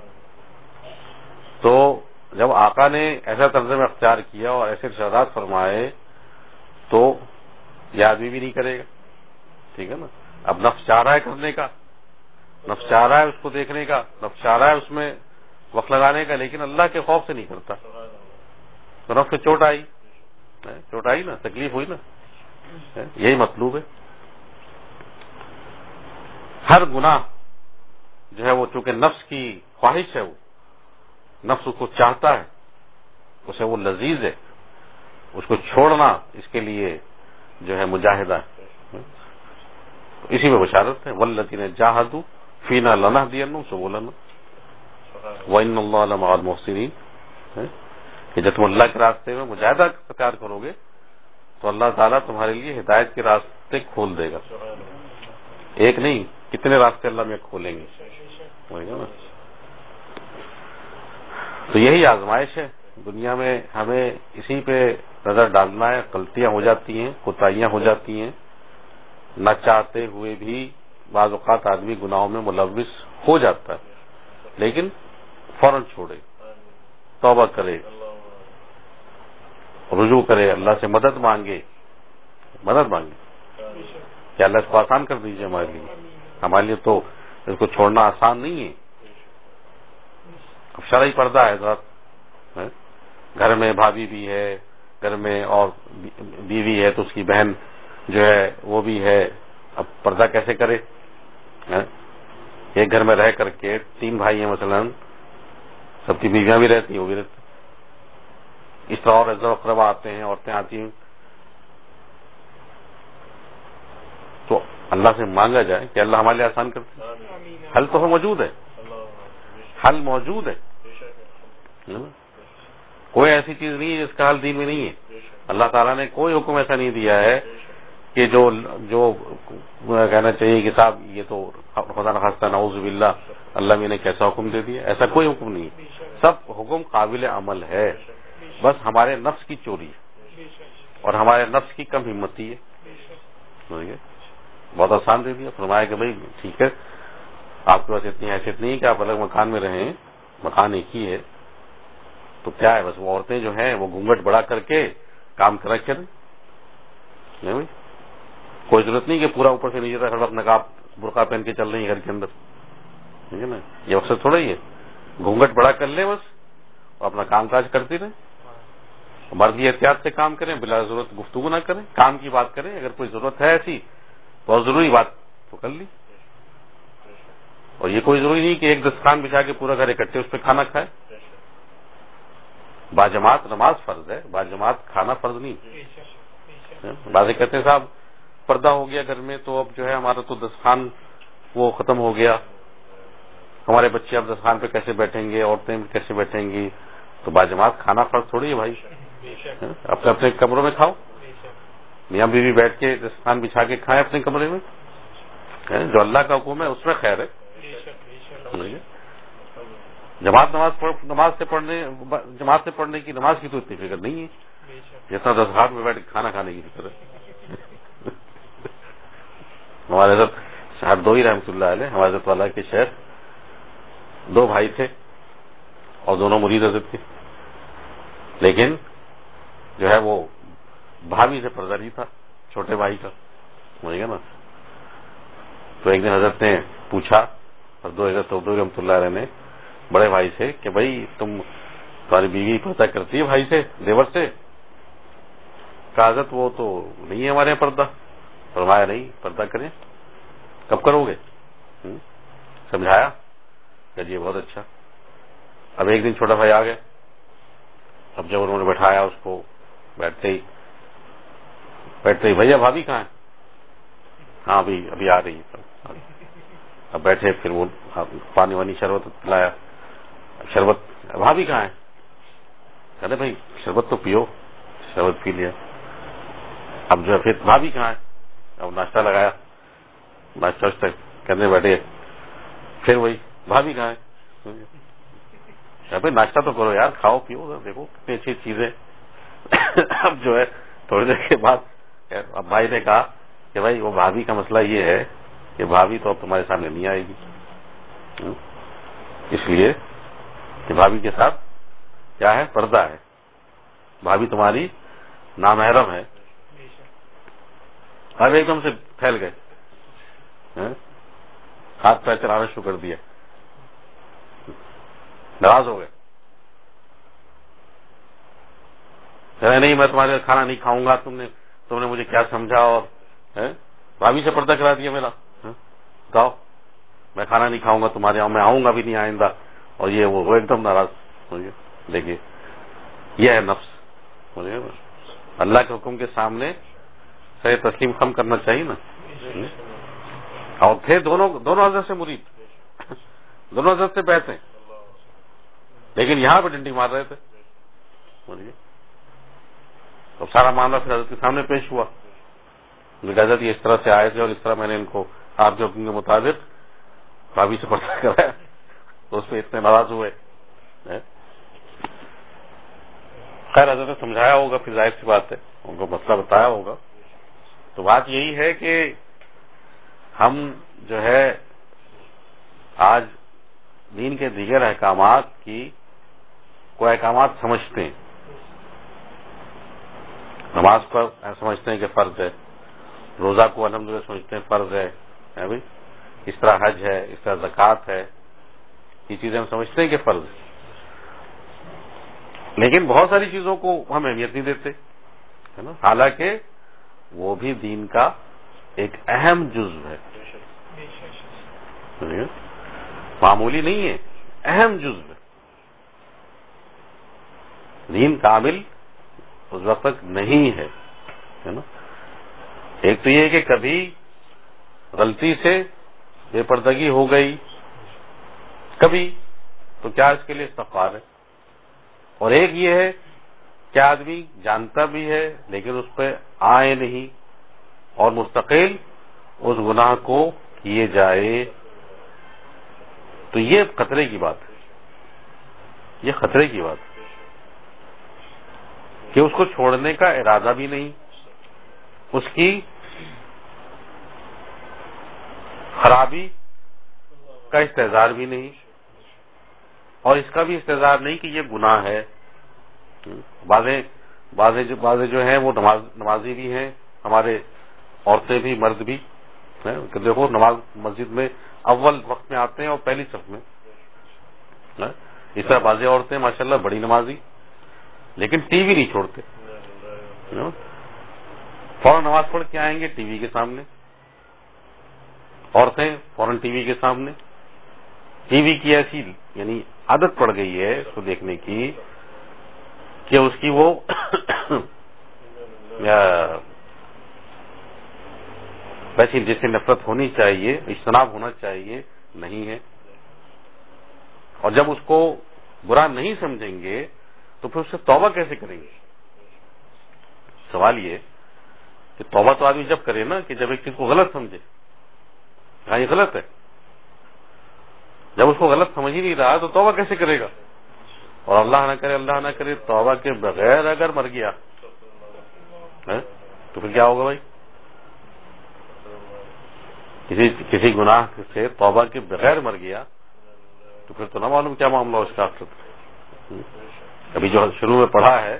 تو جب آقا نے ایسا طرز میں اختیار کیا اور ایسے ارشادات فرمائے تو یہ آدمی بھی نہیں کرے گا, ٹھیک ہے نا. اب نفس چاہ رہا ہے کرنے کا, نفس چاہ رہا ہے اس کو دیکھنے کا, نفس چاہ رہا ہے اس میں وقت لگانے کا, لیکن اللہ کے خوف سے نہیں کرتا, تو نفس سے چوٹ آئی نا, تکلیف ہوئی نا. یہی مطلوب ہے. ہر گناہ جو ہے وہ چونکہ نفس کی خواہش ہے, وہ نفس اس کو چاہتا ہے, اسے وہ لذیذ ہے, اس کو چھوڑنا اس کے لیے جو ہے مجاہدہ ہے. اسی میں بشارت ہے, والذین جاہدوا فینا لنہدینہم سبلنا وان اللہ لمع المحسنین, کہ جب تم اللہ کے راستے میں مجاہدہ اختیار کرو گے تو اللہ تعالیٰ تمہارے لیے ہدایت کے راستے کھول دے گا. ایک نہیں, کتنے راستے اللہ میں کھولیں گے. تو یہی آزمائش ہے دنیا میں, ہمیں اسی پہ نظر ڈالنا ہے. غلطیاں ہو جاتی ہیں, کوتاہیاں ہو جاتی ہیں, نہ چاہتے ہوئے بھی بعض اوقات آدمی گناہوں میں ملوث ہو جاتا ہے, لیکن فوراً چھوڑے, توبہ کرے, رجوع کرے, اللہ سے مدد مانگے کہ اللہ اس کو آسان کر دیجیے ہمارے لیے تو اس کو چھوڑنا آسان نہیں ہے. اب شرعی پردہ ہے ذرا, گھر میں بھابھی بھی ہے, گھر میں اور بیوی ہے تو اس کی بہن جو ہے وہ بھی ہے, اب پردہ کیسے کرے. ایک گھر میں رہ کر کے 3 بھائی ہیں مثلا, سب کی بیویاں بھی رہتی ہیں, وہ بھی رہتی, اس طرح اور عزت و اقربا آتے ہیں, عورتیں آتی ہیں, تو اللہ سے مانگا جائے کہ اللہ ہمارے لیے آسان کرتے. حل تو موجود ہے, حل موجود ہے, کوئی ایسی چیز نہیں ہے جس کا حل دین میں نہیں ہے. اللہ تعالیٰ نے کوئی حکم ایسا نہیں دیا ہے کہ جو کہنا چاہیے کہ صاحب یہ تو خدا نخواستہ نعوذ باللہ اللہ میں نے کیسا حکم دے دیا، ایسا کوئی حکم نہیں ہے، سب حکم قابل عمل ہے، بس ہمارے نفس کی چوری ہے اور ہمارے نفس کی کم ہمتی ہے۔ بہت آسان دے دیا، فرمایا کہ بھائی ٹھیک ہے آپ کے پاس اتنی حیثیت نہیں ہے کہ آپ الگ مکان میں رہیں، مکان ایک ہی ہے، تو کیا ہے بس وہ عورتیں جو ہیں وہ گھونگھٹ بڑا کر کے کام کرا کریں، نہیں بھائی کوئی ضرورت نہیں کہ پورا اوپر سے نیچے تک ہر وقت نقاب برقع پہن کے چل رہی ہیں گھر کے اندر، ٹھیک ہے نا، یہ مقصد تھوڑا ہی ہے، گھونگھٹ بڑا کر لیں بس اور اپنا کام کاج کرتی رہیں، مرد یہ احتیاط سے کام کریں، بلا ضرورت گفتگو نہ کریں، کام کی بات کریں، اگر کوئی ضرورت ہے ایسی بہت ضروری بات تو کر لی، اور یہ کوئی ضروری نہیں کہ ایک دسترخوان بچھا کے پورا گھر اکٹھے اس پہ کھانا کھائے، باجماعت نماز فرض ہے، باجماعت کھانا فرض نہیں۔ بعض کہتے ہیں صاحب پردہ ہو گیا گھر میں تو اب جو ہے ہمارا تو دسترخوان وہ ختم ہو گیا، ہمارے بچے اب دسترخوان پہ کیسے بیٹھیں گے، عورتیں کیسے بیٹھیں گی، تو باجماعت کھانا فرض تھوڑی ہے بھائی، اپنے اپنے کمروں میں کھاؤ، میاں بیوی بیٹھ کے دسترخوان بچھا کے کھائیں اپنے کمرے میں، جو اللہ کا حکم ہے اس میں خیر ہے۔ جماعت سے پڑھنے کی نماز کی تو اتنی فکر نہیں ہے جتنا دسترخوان میں بیٹھ کے کھانا کھانے کی فکر ہے۔ ہمارے حضرت صاحب دوئی رحمۃ اللہ علیہ، ہمارے حضرت والا کے شیخ، دو بھائی تھے اور دونوں مرید حضرت تھے، لیکن جو ہے وہ بھابھی سے پردہ نہیں تھا چھوٹے بھائی کا، سمجھ گیا نا۔ تو ایک دن حضرت نے پوچھا، اور دو حضرت رحمۃ اللہ علیہ نے بڑے بھائی سے کہ بھائی تمہاری بیوی پردہ کرتی ہے بھائی سے، دیور سے؟ کہا حضرت وہ تو نہیں ہے ہمارے یہاں پردہ۔ فرمایا نہیں پردہ کریں، کب کرو گے؟ سمجھایا کہ جی بہت اچھا۔ اب ایک دن چھوٹا بھائی آ گیا، اب جب انہوں نے بٹھایا اس کو، بیٹھتے ہی بھیا بھابھی کہاں ہے؟ ہاں ابھی آ رہی ہے۔ اب بیٹھے، پھر وہ پانی وانی شربت پلایا، شربت، بھابھی کہاں ہے؟ کہتے بھائی شربت تو پیو، شربت پی لیا۔ اب جو پھر بھابھی کہاں ہے؟ اب ناشتہ لگایا، ناشتہ واشتہ کرنے بیٹھے، پھر وہی بھابھی کہاں ہے؟ بھائی ناشتہ تو کرو یار، کھاؤ پیو، دیکھو کتنی اچھی چیزیں۔ اب جو ہے تھوڑی دیر کے بعد اب بھائی نے کہا کہ بھائی وہ بھابھی کا مسئلہ یہ ہے کہ بھابھی تو اب تمہارے سامنے نہیں آئے گی، اس لیے کہ بھابھی کے ساتھ کیا ہے، پردہ ہے، بھابھی تمہاری نامحرم ہے۔ اب ایک دم سے پھیل گئے، ہاتھ پیر چلانا شروع کر دیا، ناراض ہو گئے، نہیں میں تمہارے کھانا نہیں کھاؤں گا، تم نے مجھے کیا سمجھا، اور بھابھی سے پردہ کرا دیا میرا، بتاؤ میں کھانا نہیں کھاؤں گا تمہارے یہاں، میں آؤں گا بھی نہیں آئندہ، اور یہ وہ ایک دم ناراض۔ دیکھیے یہ ہے نفس، اللہ کے حکم کے سامنے صحیح تسلیم خم کرنا چاہیے نا۔ اور تھے دونوں حضرت سے مرید، دونوں حضرت سے بیعت ہیں، لیکن یہاں پہ ڈنڈی مار رہے تھے۔ تو سارا معاملہ پھر حضرت کے سامنے پیش ہوا، حضرت یہ اس طرح سے آئے تھے اور اس طرح میں نے ان کو آپ کے حکم کے مطابق بھابھی سے پردہ کرایا، تو اس پہ اتنے ناراض ہوئے۔ خیر حضرت نے سمجھایا ہوگا، پھر ظاہر سی بات ہے ان کو مسئلہ بتایا ہوگا۔ تو بات یہی ہے کہ ہم جو ہے آج دین کے دیگر احکامات کی کوئی احکامات سمجھتے ہیں، نماز پر سمجھتے ہیں کہ فرض ہے، روزہ کو الحمدللہ سمجھتے ہیں فرض ہے بھائی، اس طرح حج ہے، اس طرح زکوٰۃ ہے، یہ چیزیں ہم سمجھتے ہیں کہ فرض ہے، لیکن بہت ساری چیزوں کو ہم اہمیت نہیں دیتے، ہے نا، حالانکہ وہ بھی دین کا ایک اہم جزو ہے، معمولی نہیں ہے، اہم جزو ہے۔ دین کامل اس وقت تک نہیں ہے نا۔ ایک تو یہ ہے کہ کبھی غلطی سے بے پردگی ہو گئی، کبھی تو کیا اس کے لیے استغفار ہے، اور ایک یہ ہے کہ آدمی جانتا بھی ہے لیکن اس پہ آئے نہیں، اور مستقل اس گناہ کو کیے جائے تو یہ خطرے کی بات ہے، یہ خطرے کی بات ہے کہ اس کو چھوڑنے کا ارادہ بھی نہیں، اس کی خرابی کا استحضار بھی نہیں، اور اس کا بھی استحضار نہیں کہ یہ گناہ ہے۔ بعضے جو ہیں وہ نمازی بھی ہیں، ہمارے عورتیں بھی مرد بھی ہیں، کہ دیکھو نماز مسجد میں اول وقت میں آتے ہیں اور پہلی صف میں، اس طرح بعض عورتیں ماشاءاللہ بڑی نمازی لیکن ٹی وی نہیں چھوڑتے، فوراً نماز پڑھ کے آئیں گے ٹی وی کے سامنے، عورتیں فوراً ٹی وی کے سامنے، ٹی وی کی ایسی یعنی عادت پڑ گئی ہے اس کو دیکھنے کی کہ اس کی وہ ویسی جیسے نفرت ہونی چاہیے، اجتناب ہونا چاہیے، نہیں ہے۔ اور جب اس کو برا نہیں سمجھیں گے تو پھر اس سے توبہ کیسے کریں گے؟ سوال یہ کہ توبہ تو آدمی جب کرے نا کہ جب ایک چیز کو غلط سمجھے، ہاں یہ غلط ہے، جب اس کو غلط سمجھ ہی نہیں رہا تو توبہ کیسے کرے گا؟ اور اللہ نہ کرے توبہ کے بغیر اگر مر گیا تو پھر کیا ہوگا بھائی؟ کسی گناہ سے توبہ کے بغیر مر گیا تو پھر تو نہ معلوم کیا معاملہ اس کا۔ ابھی جو شروع میں پڑھا ہے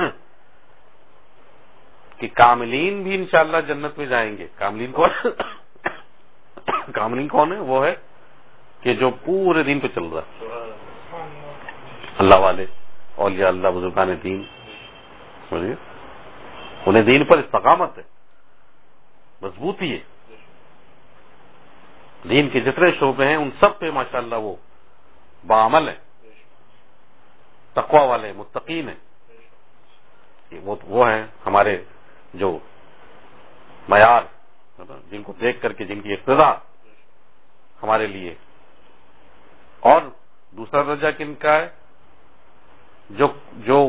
کہ کاملین بھی انشاءاللہ جنت میں جائیں گے۔ کاملین کون ہے؟ وہ ہے کہ جو پورے دین پہ چل رہا ہے، اللہ والے، اولیاء اللہ، بزرگان دین، سمجھے، انہیں دین پر استقامت ہے، مضبوطی ہے، دین کے جتنے شعبے ہیں ان سب پہ ماشاءاللہ وہ بعمل ہے، تقوی والے، متقین ہیں، وہ ہیں ہمارے جو معیار، جن کو دیکھ کر کے جن کی اقتداء ہمارے لیے۔ اور دوسرا درجہ کن کا ہے؟ جو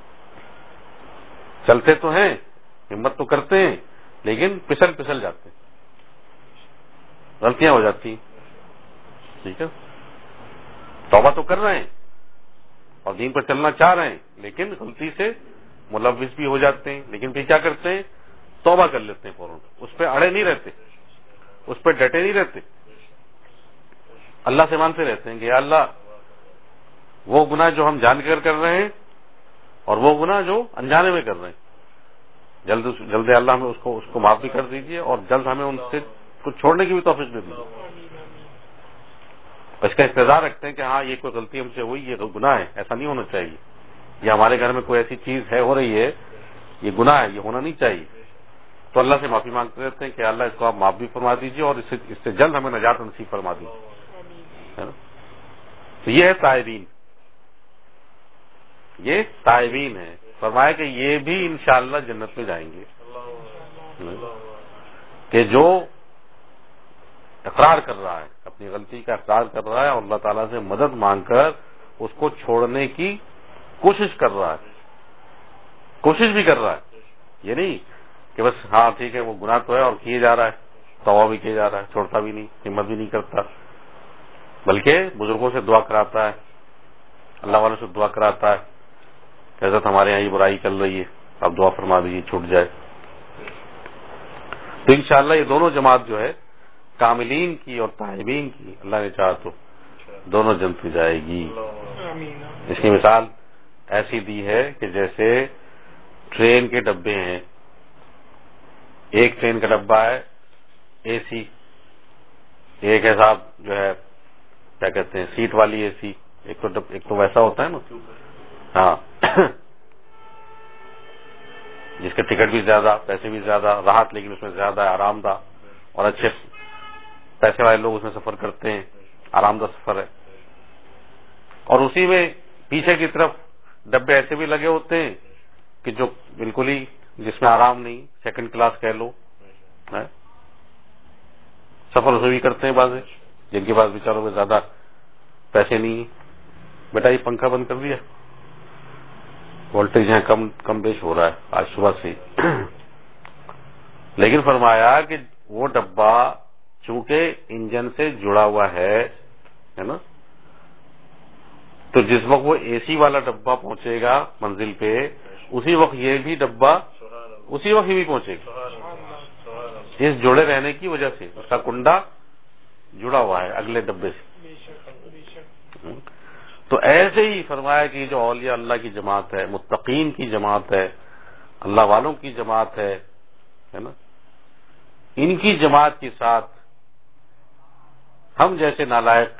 چلتے تو ہیں، ہمت تو کرتے ہیں، لیکن پسل جاتے ہیں، غلطیاں ہو جاتی ہیں، ٹھیک ہے، توبہ تو کر رہے ہیں اور دین پر چلنا چاہ رہے ہیں لیکن غلطی سے ملوث بھی ہو جاتے ہیں، لیکن پھر کیا کرتے ہیں؟ توبہ کر لیتے ہیں فوراً، اس پہ اڑے نہیں رہتے، اس پہ ڈٹے نہیں رہتے، اللہ سے مانتے رہتے ہیں کہ یا اللہ وہ گناہ جو ہم جان کر رہے ہیں اور وہ گناہ جو انجانے میں کر رہے ہیں، جلد اللہ ہمیں اس کو معاف بھی کر دیجیے اور جلد ہمیں ان سے کچھ چھوڑنے کی بھی توفیق دے دیجیے۔ اس کا انتظار رکھتے ہیں کہ ہاں یہ کوئی غلطی ہم سے ہوئی، یہ گناہ ہے، ایسا نہیں ہونا چاہیے، یہ ہمارے گھر میں کوئی ایسی چیز ہے ہو رہی ہے، یہ گناہ ہے، یہ ہونا نہیں چاہیے، تو اللہ سے معافی مانگتے رہتے ہیں کہ اللہ اس کو آپ معاف بھی فرما دیجیے اور اس سے جلد ہمیں نجات نصیب فرما دیجیے۔ تو یہ ہے تائبین، یہ تائبین ہے، فرمایا کہ یہ بھی انشاءاللہ جنت میں جائیں گے، کہ جو اقرار کر رہا ہے، اپنی غلطی کا اقرار کر رہا ہے اور اللہ تعالیٰ سے مدد مانگ کر اس کو چھوڑنے کی کوشش کر رہا ہے، کوشش بھی کر رہا ہے، یہ نہیں کہ بس ہاں ٹھیک ہے وہ گناہ تو ہے اور کیے جا رہا ہے، توبہ بھی کیے جا رہا ہے، چھوڑتا بھی نہیں، ہمت بھی نہیں کرتا، بلکہ بزرگوں سے دعا کراتا ہے، اللہ والوں سے دعا کراتا ہے کہ حضرت ہمارے یہاں یہ برائی چل رہی ہے، آپ دعا فرما دیجیے چھوٹ جائے۔ تو انشاءاللہ یہ دونوں جماعت جو ہے کاملین کی اور تائبین کی، اللہ نے چاہا تو دونوں جنت میں جائے گی۔ اس کی مثال ایسی دی ہے کہ جیسے ٹرین کے ڈبے ہیں، ایک ٹرین کا ڈبہ ہے اے سی، ایک ہے صاحب جو ہے کیا کہتے ہیں سیٹ والی اے سی، ایک تو ویسا ہوتا ہے نا، ہاں جس کا ٹکٹ بھی زیادہ، پیسے بھی زیادہ، راحت لیکن اس میں زیادہ ہے، آرام دہ، اور اچھے پیسے والے لوگ اس میں سفر کرتے ہیں، آرام دہ سفر ہے۔ اور اسی میں پیچھے کی طرف ڈبے ایسے بھی لگے ہوتے ہیں کہ جو بالکل ہی جس میں آرام نہیں، سیکنڈ کلاس کہہ لو، سفر اسے بھی کرتے ہیں بازے جن کے پاس بیچاروں میں زیادہ پیسے نہیں ہیں۔ بیٹا یہ پنکھا بند کر دیا، وولٹیج یہاں کم بیش ہو رہا ہے آج صبح سے، لیکن فرمایا کہ وہ ڈبہ چونکہ انجن سے جڑا ہوا ہے نا، تو جس وقت وہ اے سی والا ڈبہ پہنچے گا منزل پہ، اسی وقت یہ بھی ڈبہ اسی وقت ہی بھی پہنچے گا، اس جڑے رہنے کی وجہ سے اس کا کنڈا جڑا ہوا ہے اگلے ڈبے سے۔ تو ایسے ہی فرمایا کہ جو اولیاء اللہ کی جماعت ہے، متقین کی جماعت ہے، اللہ والوں کی جماعت ہے نا، ان کی جماعت کے ساتھ ہم جیسے نالائق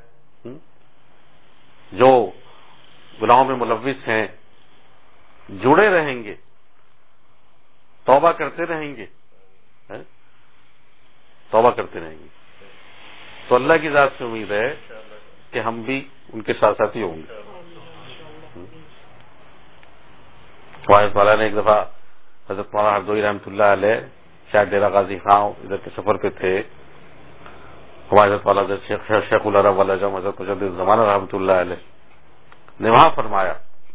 جو گناہوں میں ملوث ہیں جڑے رہیں گے، توبہ کرتے رہیں گے، توبہ کرتے رہیں گے، تو اللہ کی ذات سے امید ہے کہ ہم بھی ان کے ساتھ ساتھی ہوں گے۔ واحد والا نے ایک دفعہ حضرت مولانا ہردوئی رحمۃ اللہ علیہ شاید ڈیرہ غازی خان ادھر کے سفر پہ تھے، حضرت والا شیخ العرب والا جم حضرت مجدد زمانہ رحمۃ اللہ علیہ نے وہاں فرمایا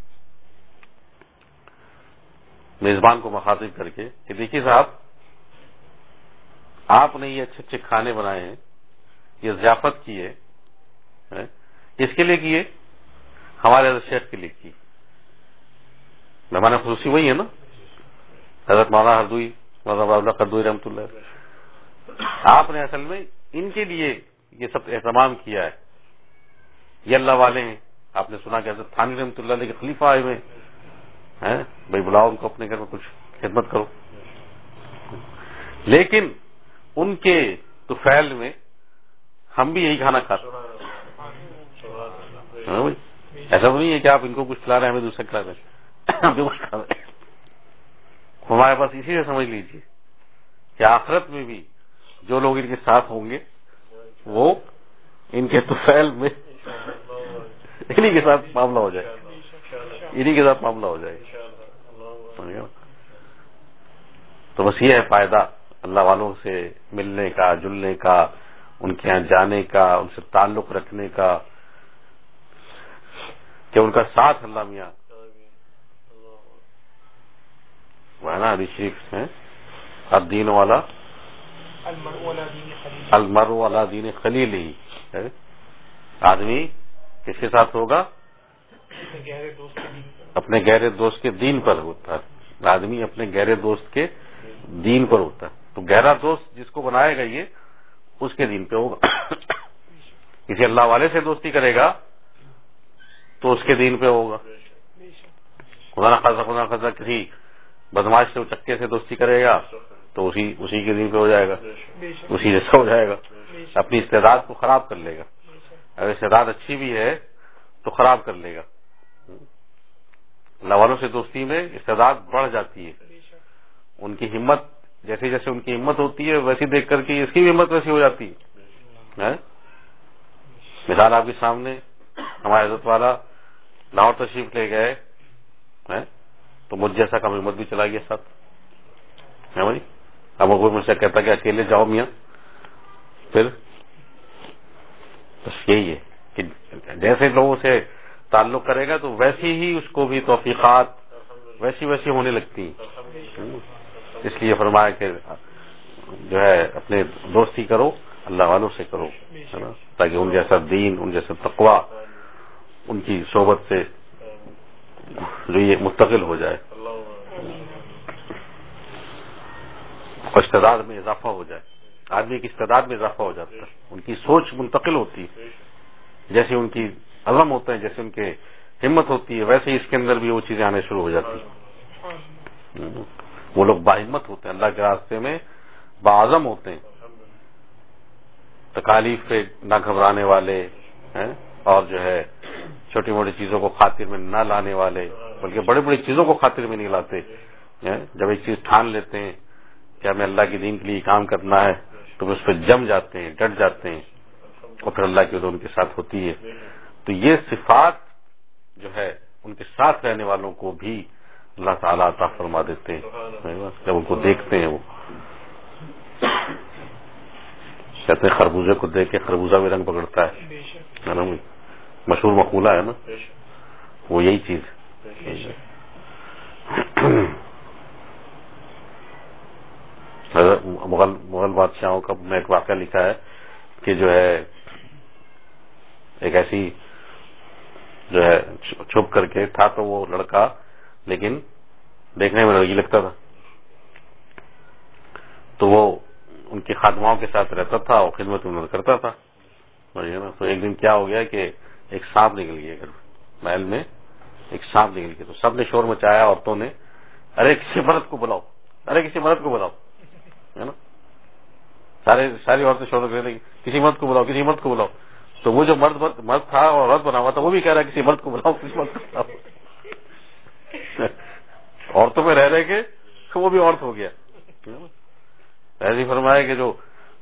میزبان کو مخاطب کر کے کہ دیکھیے صاحب، آپ نے یہ اچھے اچھے کھانے بنائے ہیں، یہ ضیافت کی ہے، اس کے لیے کیے؟ ہمارے حضرت شیخ کے لیے کی۔ مہمان خصوصی وہی ہے نا، حضرت مولانا ہردوئی مولانا قردوئی رحمۃ اللہ علیہ۔ آپ نے اصل میں ان کے لیے یہ سب اہتمام کیا ہے، یہ اللہ والے ہیں۔ آپ نے سنا کہ حضرت تھانوی رحمۃ اللہ علیہ کے خلیفہ آئے ہوئے ہیں، بھائی بلاؤ ان کو اپنے گھر میں کچھ خدمت کرو، لیکن ان کے طفیل میں ہم بھی یہی کھانا کھاتے ہیں۔ ایسا تو نہیں ہے کہ آپ ان کو کچھ کھلا رہے ہیں ہمیں دوسرا کھلا رہے ہیں، ہم بھی کچھ کھا رہے ہیں۔ ہمارے پاس اسی سے سمجھ لیجیے کہ آخرت میں بھی جو لوگ ان کے ساتھ ہوں گے وہ ان کے طفیل میں انہی کے ساتھ معاملہ ہو جائے، انہی کے ساتھ معاملہ ہو جائے گا۔ تو بس یہ ہے فائدہ اللہ والوں سے ملنے کا، جلنے کا، ان کے یہاں جانے کا، ان سے تعلق رکھنے کا، کہ ان کا ساتھ اللہ میاں وہ ہے نا حدیث شریف ہے، الدین والا المرء علی دین خلیلہ، آدمی کس کے ساتھ ہوگا؟ اپنے گہرے دوست کے دین پر ہوتا ہے، آدمی اپنے گہرے دوست کے دین پر ہوتا ہے۔ تو گہرا دوست جس کو بنائے گا یہ اس کے دین پہ ہوگا۔ کسی اللہ والے سے دوستی کرے گا تو اس کے دین پہ ہوگا، خدا نہ خاصا کسی بدماش سے چکے سے دوستی کرے گا تو اسی کے دین پہ ہو جائے گا، اسی جیسا ہو جائے گا، اپنی استعداد کو خراب کر لے گا۔ اگر استعداد اچھی بھی ہے تو خراب کر لے گا۔ اللہ والوں سے دوستی میں استعداد بڑھ جاتی ہے، ان کی ہمت جیسے جیسے ان کی ہمت ہوتی ہے ویسی دیکھ کر کے اس کی بھی ہمت ویسی ہو جاتی ہے۔ مثال آپ کے سامنے، ہمارے حضرت والا لاہور تشریف لے گئے تو مجھ جیسا کم ہمت بھی چلا گیا ساتھ ہے بھائی۔ اب وہ مجھ سے کہتا کہ اکیلے جاؤ میاں، پھر بس یہی ہے کہ جیسے لوگوں سے تعلق کرے گا تو ویسی ہی اس کو بھی توفیقات ویسی ہونے لگتی ہیں۔ اس لیے فرمایا کہ جو ہے اپنے دوستی کرو اللہ والوں سے کرو، ہے نا، تاکہ ان جیسا دین، ان جیسا تقوی ان کی صحبت سے جو یہ مستقل ہو جائے اور استعداد میں اضافہ ہو جائے۔ آدمی کی استعداد میں اضافہ ہو جاتا ہے، ان کی سوچ منتقل ہوتی ہے، جیسے ان کی عزم ہوتے ہیں، جیسے ان کے ہمت ہوتی ہے، ویسے ہی اس کے اندر بھی وہ چیزیں آنے شروع ہو جاتی ہیں۔ وہ لوگ باہمت ہوتے ہیں، اللہ کے راستے میں باعزم ہوتے ہیں، تکالیف پہ نہ گھبرانے والے ہیں، اور جو ہے چھوٹی موٹی چیزوں کو خاطر میں نہ لانے والے، بلکہ بڑی بڑی چیزوں کو خاطر میں نہیں لاتے۔ جب ایک چیز ٹھان لیتے ہیں کہ ہمیں اللہ کے دین کے لیے کام کرنا ہے تو اس پہ جم جاتے ہیں، ڈٹ جاتے ہیں، اور پھر اللہ کی ان کے ساتھ ہوتی ہے۔ تو یہ صفات جو ہے ان کے ساتھ رہنے والوں کو بھی اللہ تعالیٰ عطا فرما دیتے ہیں جب ان کو دیکھتے ہیں۔ وہ کہتے ہیں خربوزے کو دیکھ کے خربوزہ بھی رنگ پکڑتا ہے نا، مشہور مقولہ ہے نا، وہ یہی چیز مغل بادشاہوں کا میں ایک واقعہ لکھا ہے کہ جو ہے ایک ایسی جو ہے چھپ کر کے تھا تو وہ لڑکا لیکن دیکھنے میں لڑکی لگتا تھا، تو وہ ان کی خادماؤں کے ساتھ رہتا تھا اور خدمت انہیں کرتا تھا. تو ایک دن کیا ہو گیا کہ ایک سانپ نکل گیا گھر محل میں، ایک سانپ نکل گیا تو سب نے شور مچایا، عورتوں نے ارے کسی مرد کو بلاؤ، ارے کسی مرد کو بلاؤ، ہے نا، ساری عورتیں شور کر رہی کسی مرد کو بلاؤ، کسی مرد کو بلاؤ. تو وہ جو مرد تھا اور عورت بنا ہوا تھا وہ بھی کہہ رہا ہے کسی مرد کو بلاؤ، کسی مرد کو بلاؤ. عورتوں میں رہ کے وہ بھی عورت ہو گیا. ایسے ہی فرمایا کہ جو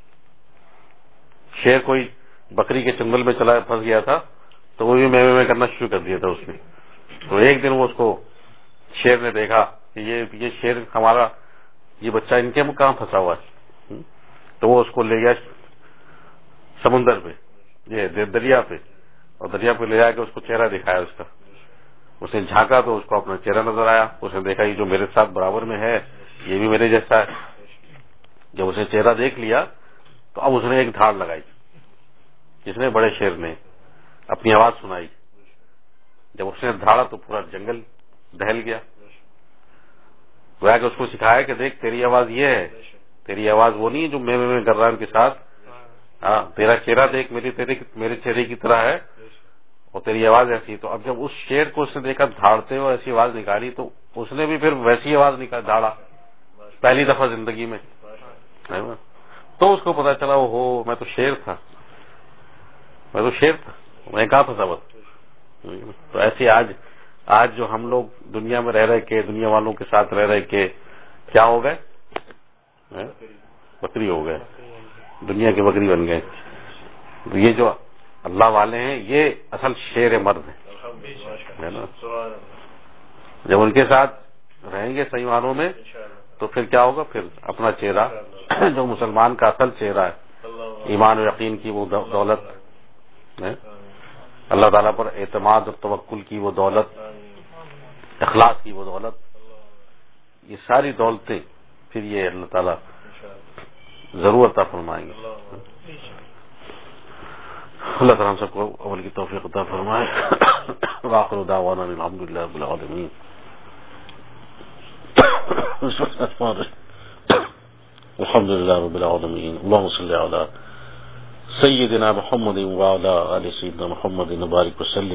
شیر کوئی بکری کے چنگل میں چلا پھنس گیا تھا تو وہ بھی میں کرنا شروع کر دیا تھا اس نے. تو ایک دن وہ اس کو شیر نے دیکھا کہ یہ شیر ہمارا یہ بچہ ان کے کہاں پھنسا ہوا ہے، تو وہ اس کو لے گیا سمندر پہ، یہ دریا پہ، اور دریا پہ لے جا کے اس کو چہرہ دکھایا اس کا. اس نے جھانکا تو اس کو اپنا چہرہ نظر آیا. اس نے دیکھا یہ جو میرے ساتھ برابر میں ہے یہ بھی میرے جیسا ہے. جب اسے چہرہ دیکھ لیا تو اب اس نے ایک دھاڑ لگائی، جس نے بڑے شیر نے اپنی آواز سنائی. جب اس نے دھاڑا تو پورا جنگل دہل گیا. گویا کہ اس کو سکھایا کہ دیکھ تیری آواز یہ ہے، تیری آواز وہ نہیں ہے جو میں کر رہا ہوں کے ساتھ. ہاں تیرا چہرہ دیکھ میرے چہرے کی طرح ہے اور تیری آواز ایسی. تو اب جب اس شیر کو اس نے دیکھا دھاڑتے ہوئے ایسی آواز نکالی تو اس نے بھی پھر ویسی آواز دھاڑا پہلی دفعہ زندگی میں. تو اس کو پتا چلا وہ میں تو شیر تھا، میں کہاں تھا سبق. تو ایسے آج جو ہم لوگ دنیا میں رہ کے دنیا والوں کے ساتھ رہ کے کیا ہو گئے، بکری ہو گئے، دنیا کے بکری بن گئے. تو یہ جو اللہ والے ہیں یہ اصل شیر مرد ہیں نا. جب ان کے ساتھ رہیں گے صحیح معنوں میں تو پھر کیا ہوگا، پھر اپنا چہرہ جو مسلمان کا اصل چہرہ ہے، ایمان و یقین کی وہ دولت، اللہ تعالیٰ پر اعتماد اور توکل کی وہ دولت، اخلاص کی وہ دولت، یہ ساری دولتیں پھر یہ اللہ تعالیٰ ضرور عطا فرمائیں گے. اللہ تعالیٰ ہم سب کو عمل کی توفیق عطا فرمائے. وآخر دعوانا الحمدللہ رب العالمین. الحمدللہ رب العالمین. اللہم صلی علی سیدنا محمد وعلی آل سیدنا محمد وبارک وسلم.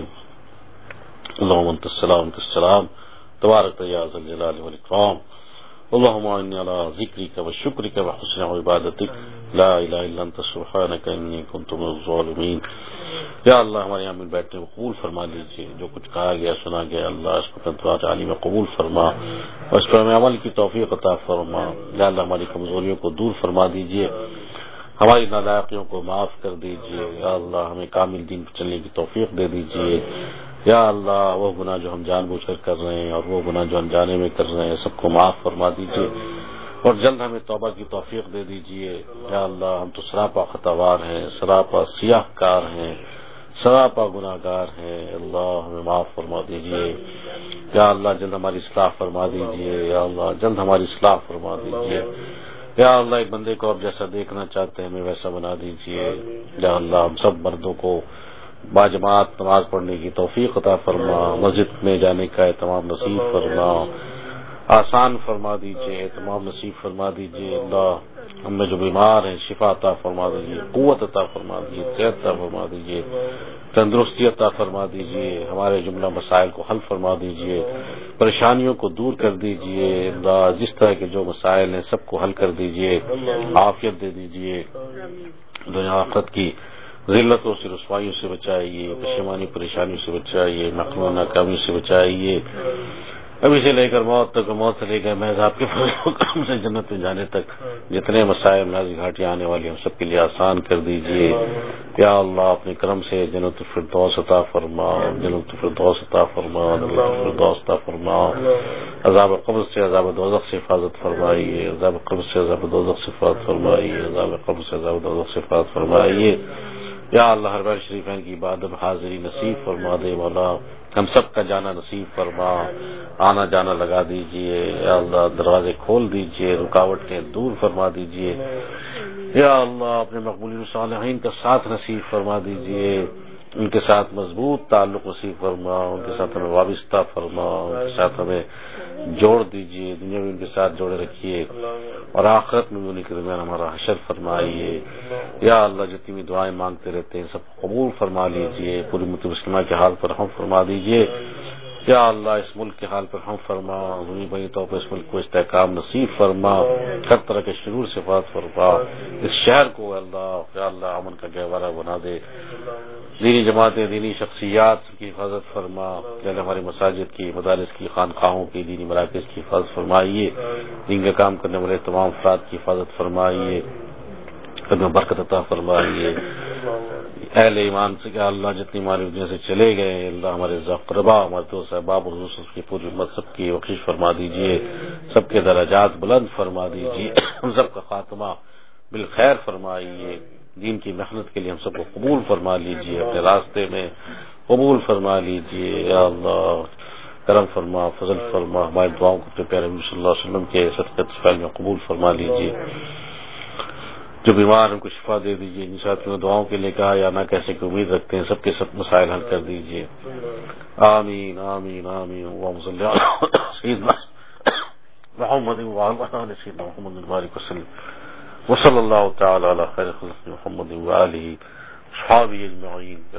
اللہم انت السلام انت السلام تبارک یا ذا الجلال والاکرام. اللہم اعنی علی ذکرک و شکرک و حسن عبادتک. لا الہ الا انت سبحانک انی کنت من الظالمین. یا اللہ ہمارے یہاں مل بیٹھنے کو قبول فرما لیجیے، جو کچھ کہا گیا سنا گیا اللہ اس کو تنظیمات عالی میں قبول فرما اور اس پر ہمیں عمل کی توفیق عطا فرما. یا اللہ ہماری کمزوریوں کو دور فرما دیجیے، ہماری نالائقیوں کو معاف کر دیجیے. یا اللہ ہمیں کامل دین پر چلنے کی توفیق دے دیجیے. یا اللہ وہ گناہ جو ہم جان بوجھ کر رہے ہیں اور وہ گناہ جو انجانے میں کر رہے ہیں سب کو معاف فرما دیجیے اور جلد ہمیں توبہ کی توفیق دے دیجیے. یا اللہ ہم تو سراپا خطاوار ہیں، سراپا سیاہ کار ہیں، سراپا گناہ گار ہیں. اللہ ہمیں معاف فرما دیجیے. یا اللہ جلد ہماری اصلاح فرما دیجیے. یا اللہ جلد ہماری اصلاح فرما دیجیے. یا اللہ ایک بندے کو آپ جیسا دیکھنا چاہتے ہیں ہمیں ویسا بنا دیجیے. یا اللہ ہم سب مردوں کو باجماعت نماز پڑھنے کی توفیق عطا فرما، مسجد میں جانے کا اہتمام نصیب فرما، آسان فرما دیجیے، اہتمام نصیب فرما دیجیے. اللہ ہم میں جو بیمار ہیں شفا عطا فرما دیجیے، قوت عطا فرما دیجیے، صحت عطا فرما دیجیے، تندرستی عطا فرما دیجیے. ہمارے جملہ مسائل کو حل فرما دیجیے، پریشانیوں کو دور کر دیجیے. اللہ جس طرح کے جو مسائل ہیں سب کو حل کر دیجیے، عافیت دے دیجیے. دنیا آخرت کی ذلتوں سے رسوائیوں سے بچائیے، پشیمانی پریشانیوں سے بچائیے، نقل و ناکامی سے بچائیے. ابھی سے لے کر موت تک، موت سے لے کر محض آپ کے فضل سے جنت میں جانے تک جتنے مسائل نازل گھاٹیاں آنے والی ہم سب کے لیے آسان کر دیجیے. یا اللہ اپنے کرم سے جنت الفردوس عطا فرما، جنت الفردوس عطا فرما، جنت الفردوس عطا فرما. عذاب قبر سے عذاب دوزخ سے حفاظت فرمائیے، عذاب قبر سے عذاب دوزخ سے حفاظت فرمائیے، عذاب قبر سے عذاب دوزخ سے حفاظت فرمائیے. یا اللہ حرمین شریفین کی عبادت حاضری نصیب فرما دے مولا، ہم سب کا جانا نصیب فرما، آنا جانا لگا دیجئے یا اللہ، دروازے کھول دیجئے، رکاوٹیں دور فرما دیجئے یا اللہ، اپنے مقبولین صالحین کا ساتھ نصیب فرما دیجئے، ان کے ساتھ مضبوط تعلق نصیب فرما، ان کے ساتھ ہمیں وابستہ فرما، ان کے ساتھ ہمیں جوڑ دیجئے، دنیا میں ان کے ساتھ جوڑے رکھیے اور آخرت میں انہیں کے درمیان ہمارا حشر فرمائیے یا اللہ، جتنی بھی دعائیں مانگتے رہتے ہیں سب قبول فرما لیجئے، پوری امت مسلمہ کے حال پر رحم فرما دیجئے یا اللہ، اس ملک کے حال پر رحم فرما، ضروری بھائی طور پر اس ملک کو استحکام نصیب فرما، ہر طرح کے شرور سے حفاظت فرما، اس شہر کو اللہ یا اللہ امن کا گہوارہ بنا دے، دینی جماعتیں، دینی شخصیات کی حفاظت فرما، یعنی ہماری مساجد کی، مدارس کی، خانقاہوں کی، دینی مراکز کی حفاظت فرمائیے، دین کا کام کرنے والے تمام افراد کی حفاظت فرمائیے، میں برکت عطا فرمائیے، اہل ایمان سے کہ اللہ جتنی ہماری دنیا سے چلے گئے اللہ، ہمارے اقربا، ہمارے دوست احباب اور دوستوں کی پوری امت سب کی بخشش فرما دیجئے، سب کے درجات بلند فرما دیجئے، ہم سب کا خاتمہ بالخیر فرمائیے، دین کی محنت کے لیے ہم سب کو قبول فرما لیجئے، اپنے راستے میں قبول فرما لیجئے یا اللہ، کرم فرما، فضل فرما، ہماری دعاؤں کو اپنے پیارے نبی صلی اللہ علیہ وسلم کے صدقے فعل میں قبول فرما لیجئے، جو بیمار ان کو شفا دے دیجئے، جن ساتھیوں نے دعاؤں کے لیے کہا یا نہ کیسے کی امید رکھتے ہیں سب کے سب مسائل حل کر دیجئے، آمین آمین آمین، اللہم صلی علی سیدنا محمد وعلی آل سیدنا محمد وبارک وسلم، وصلی اللہ تعالی علی خیر خلق محمد وآلہ وصحبہ اجمعین۔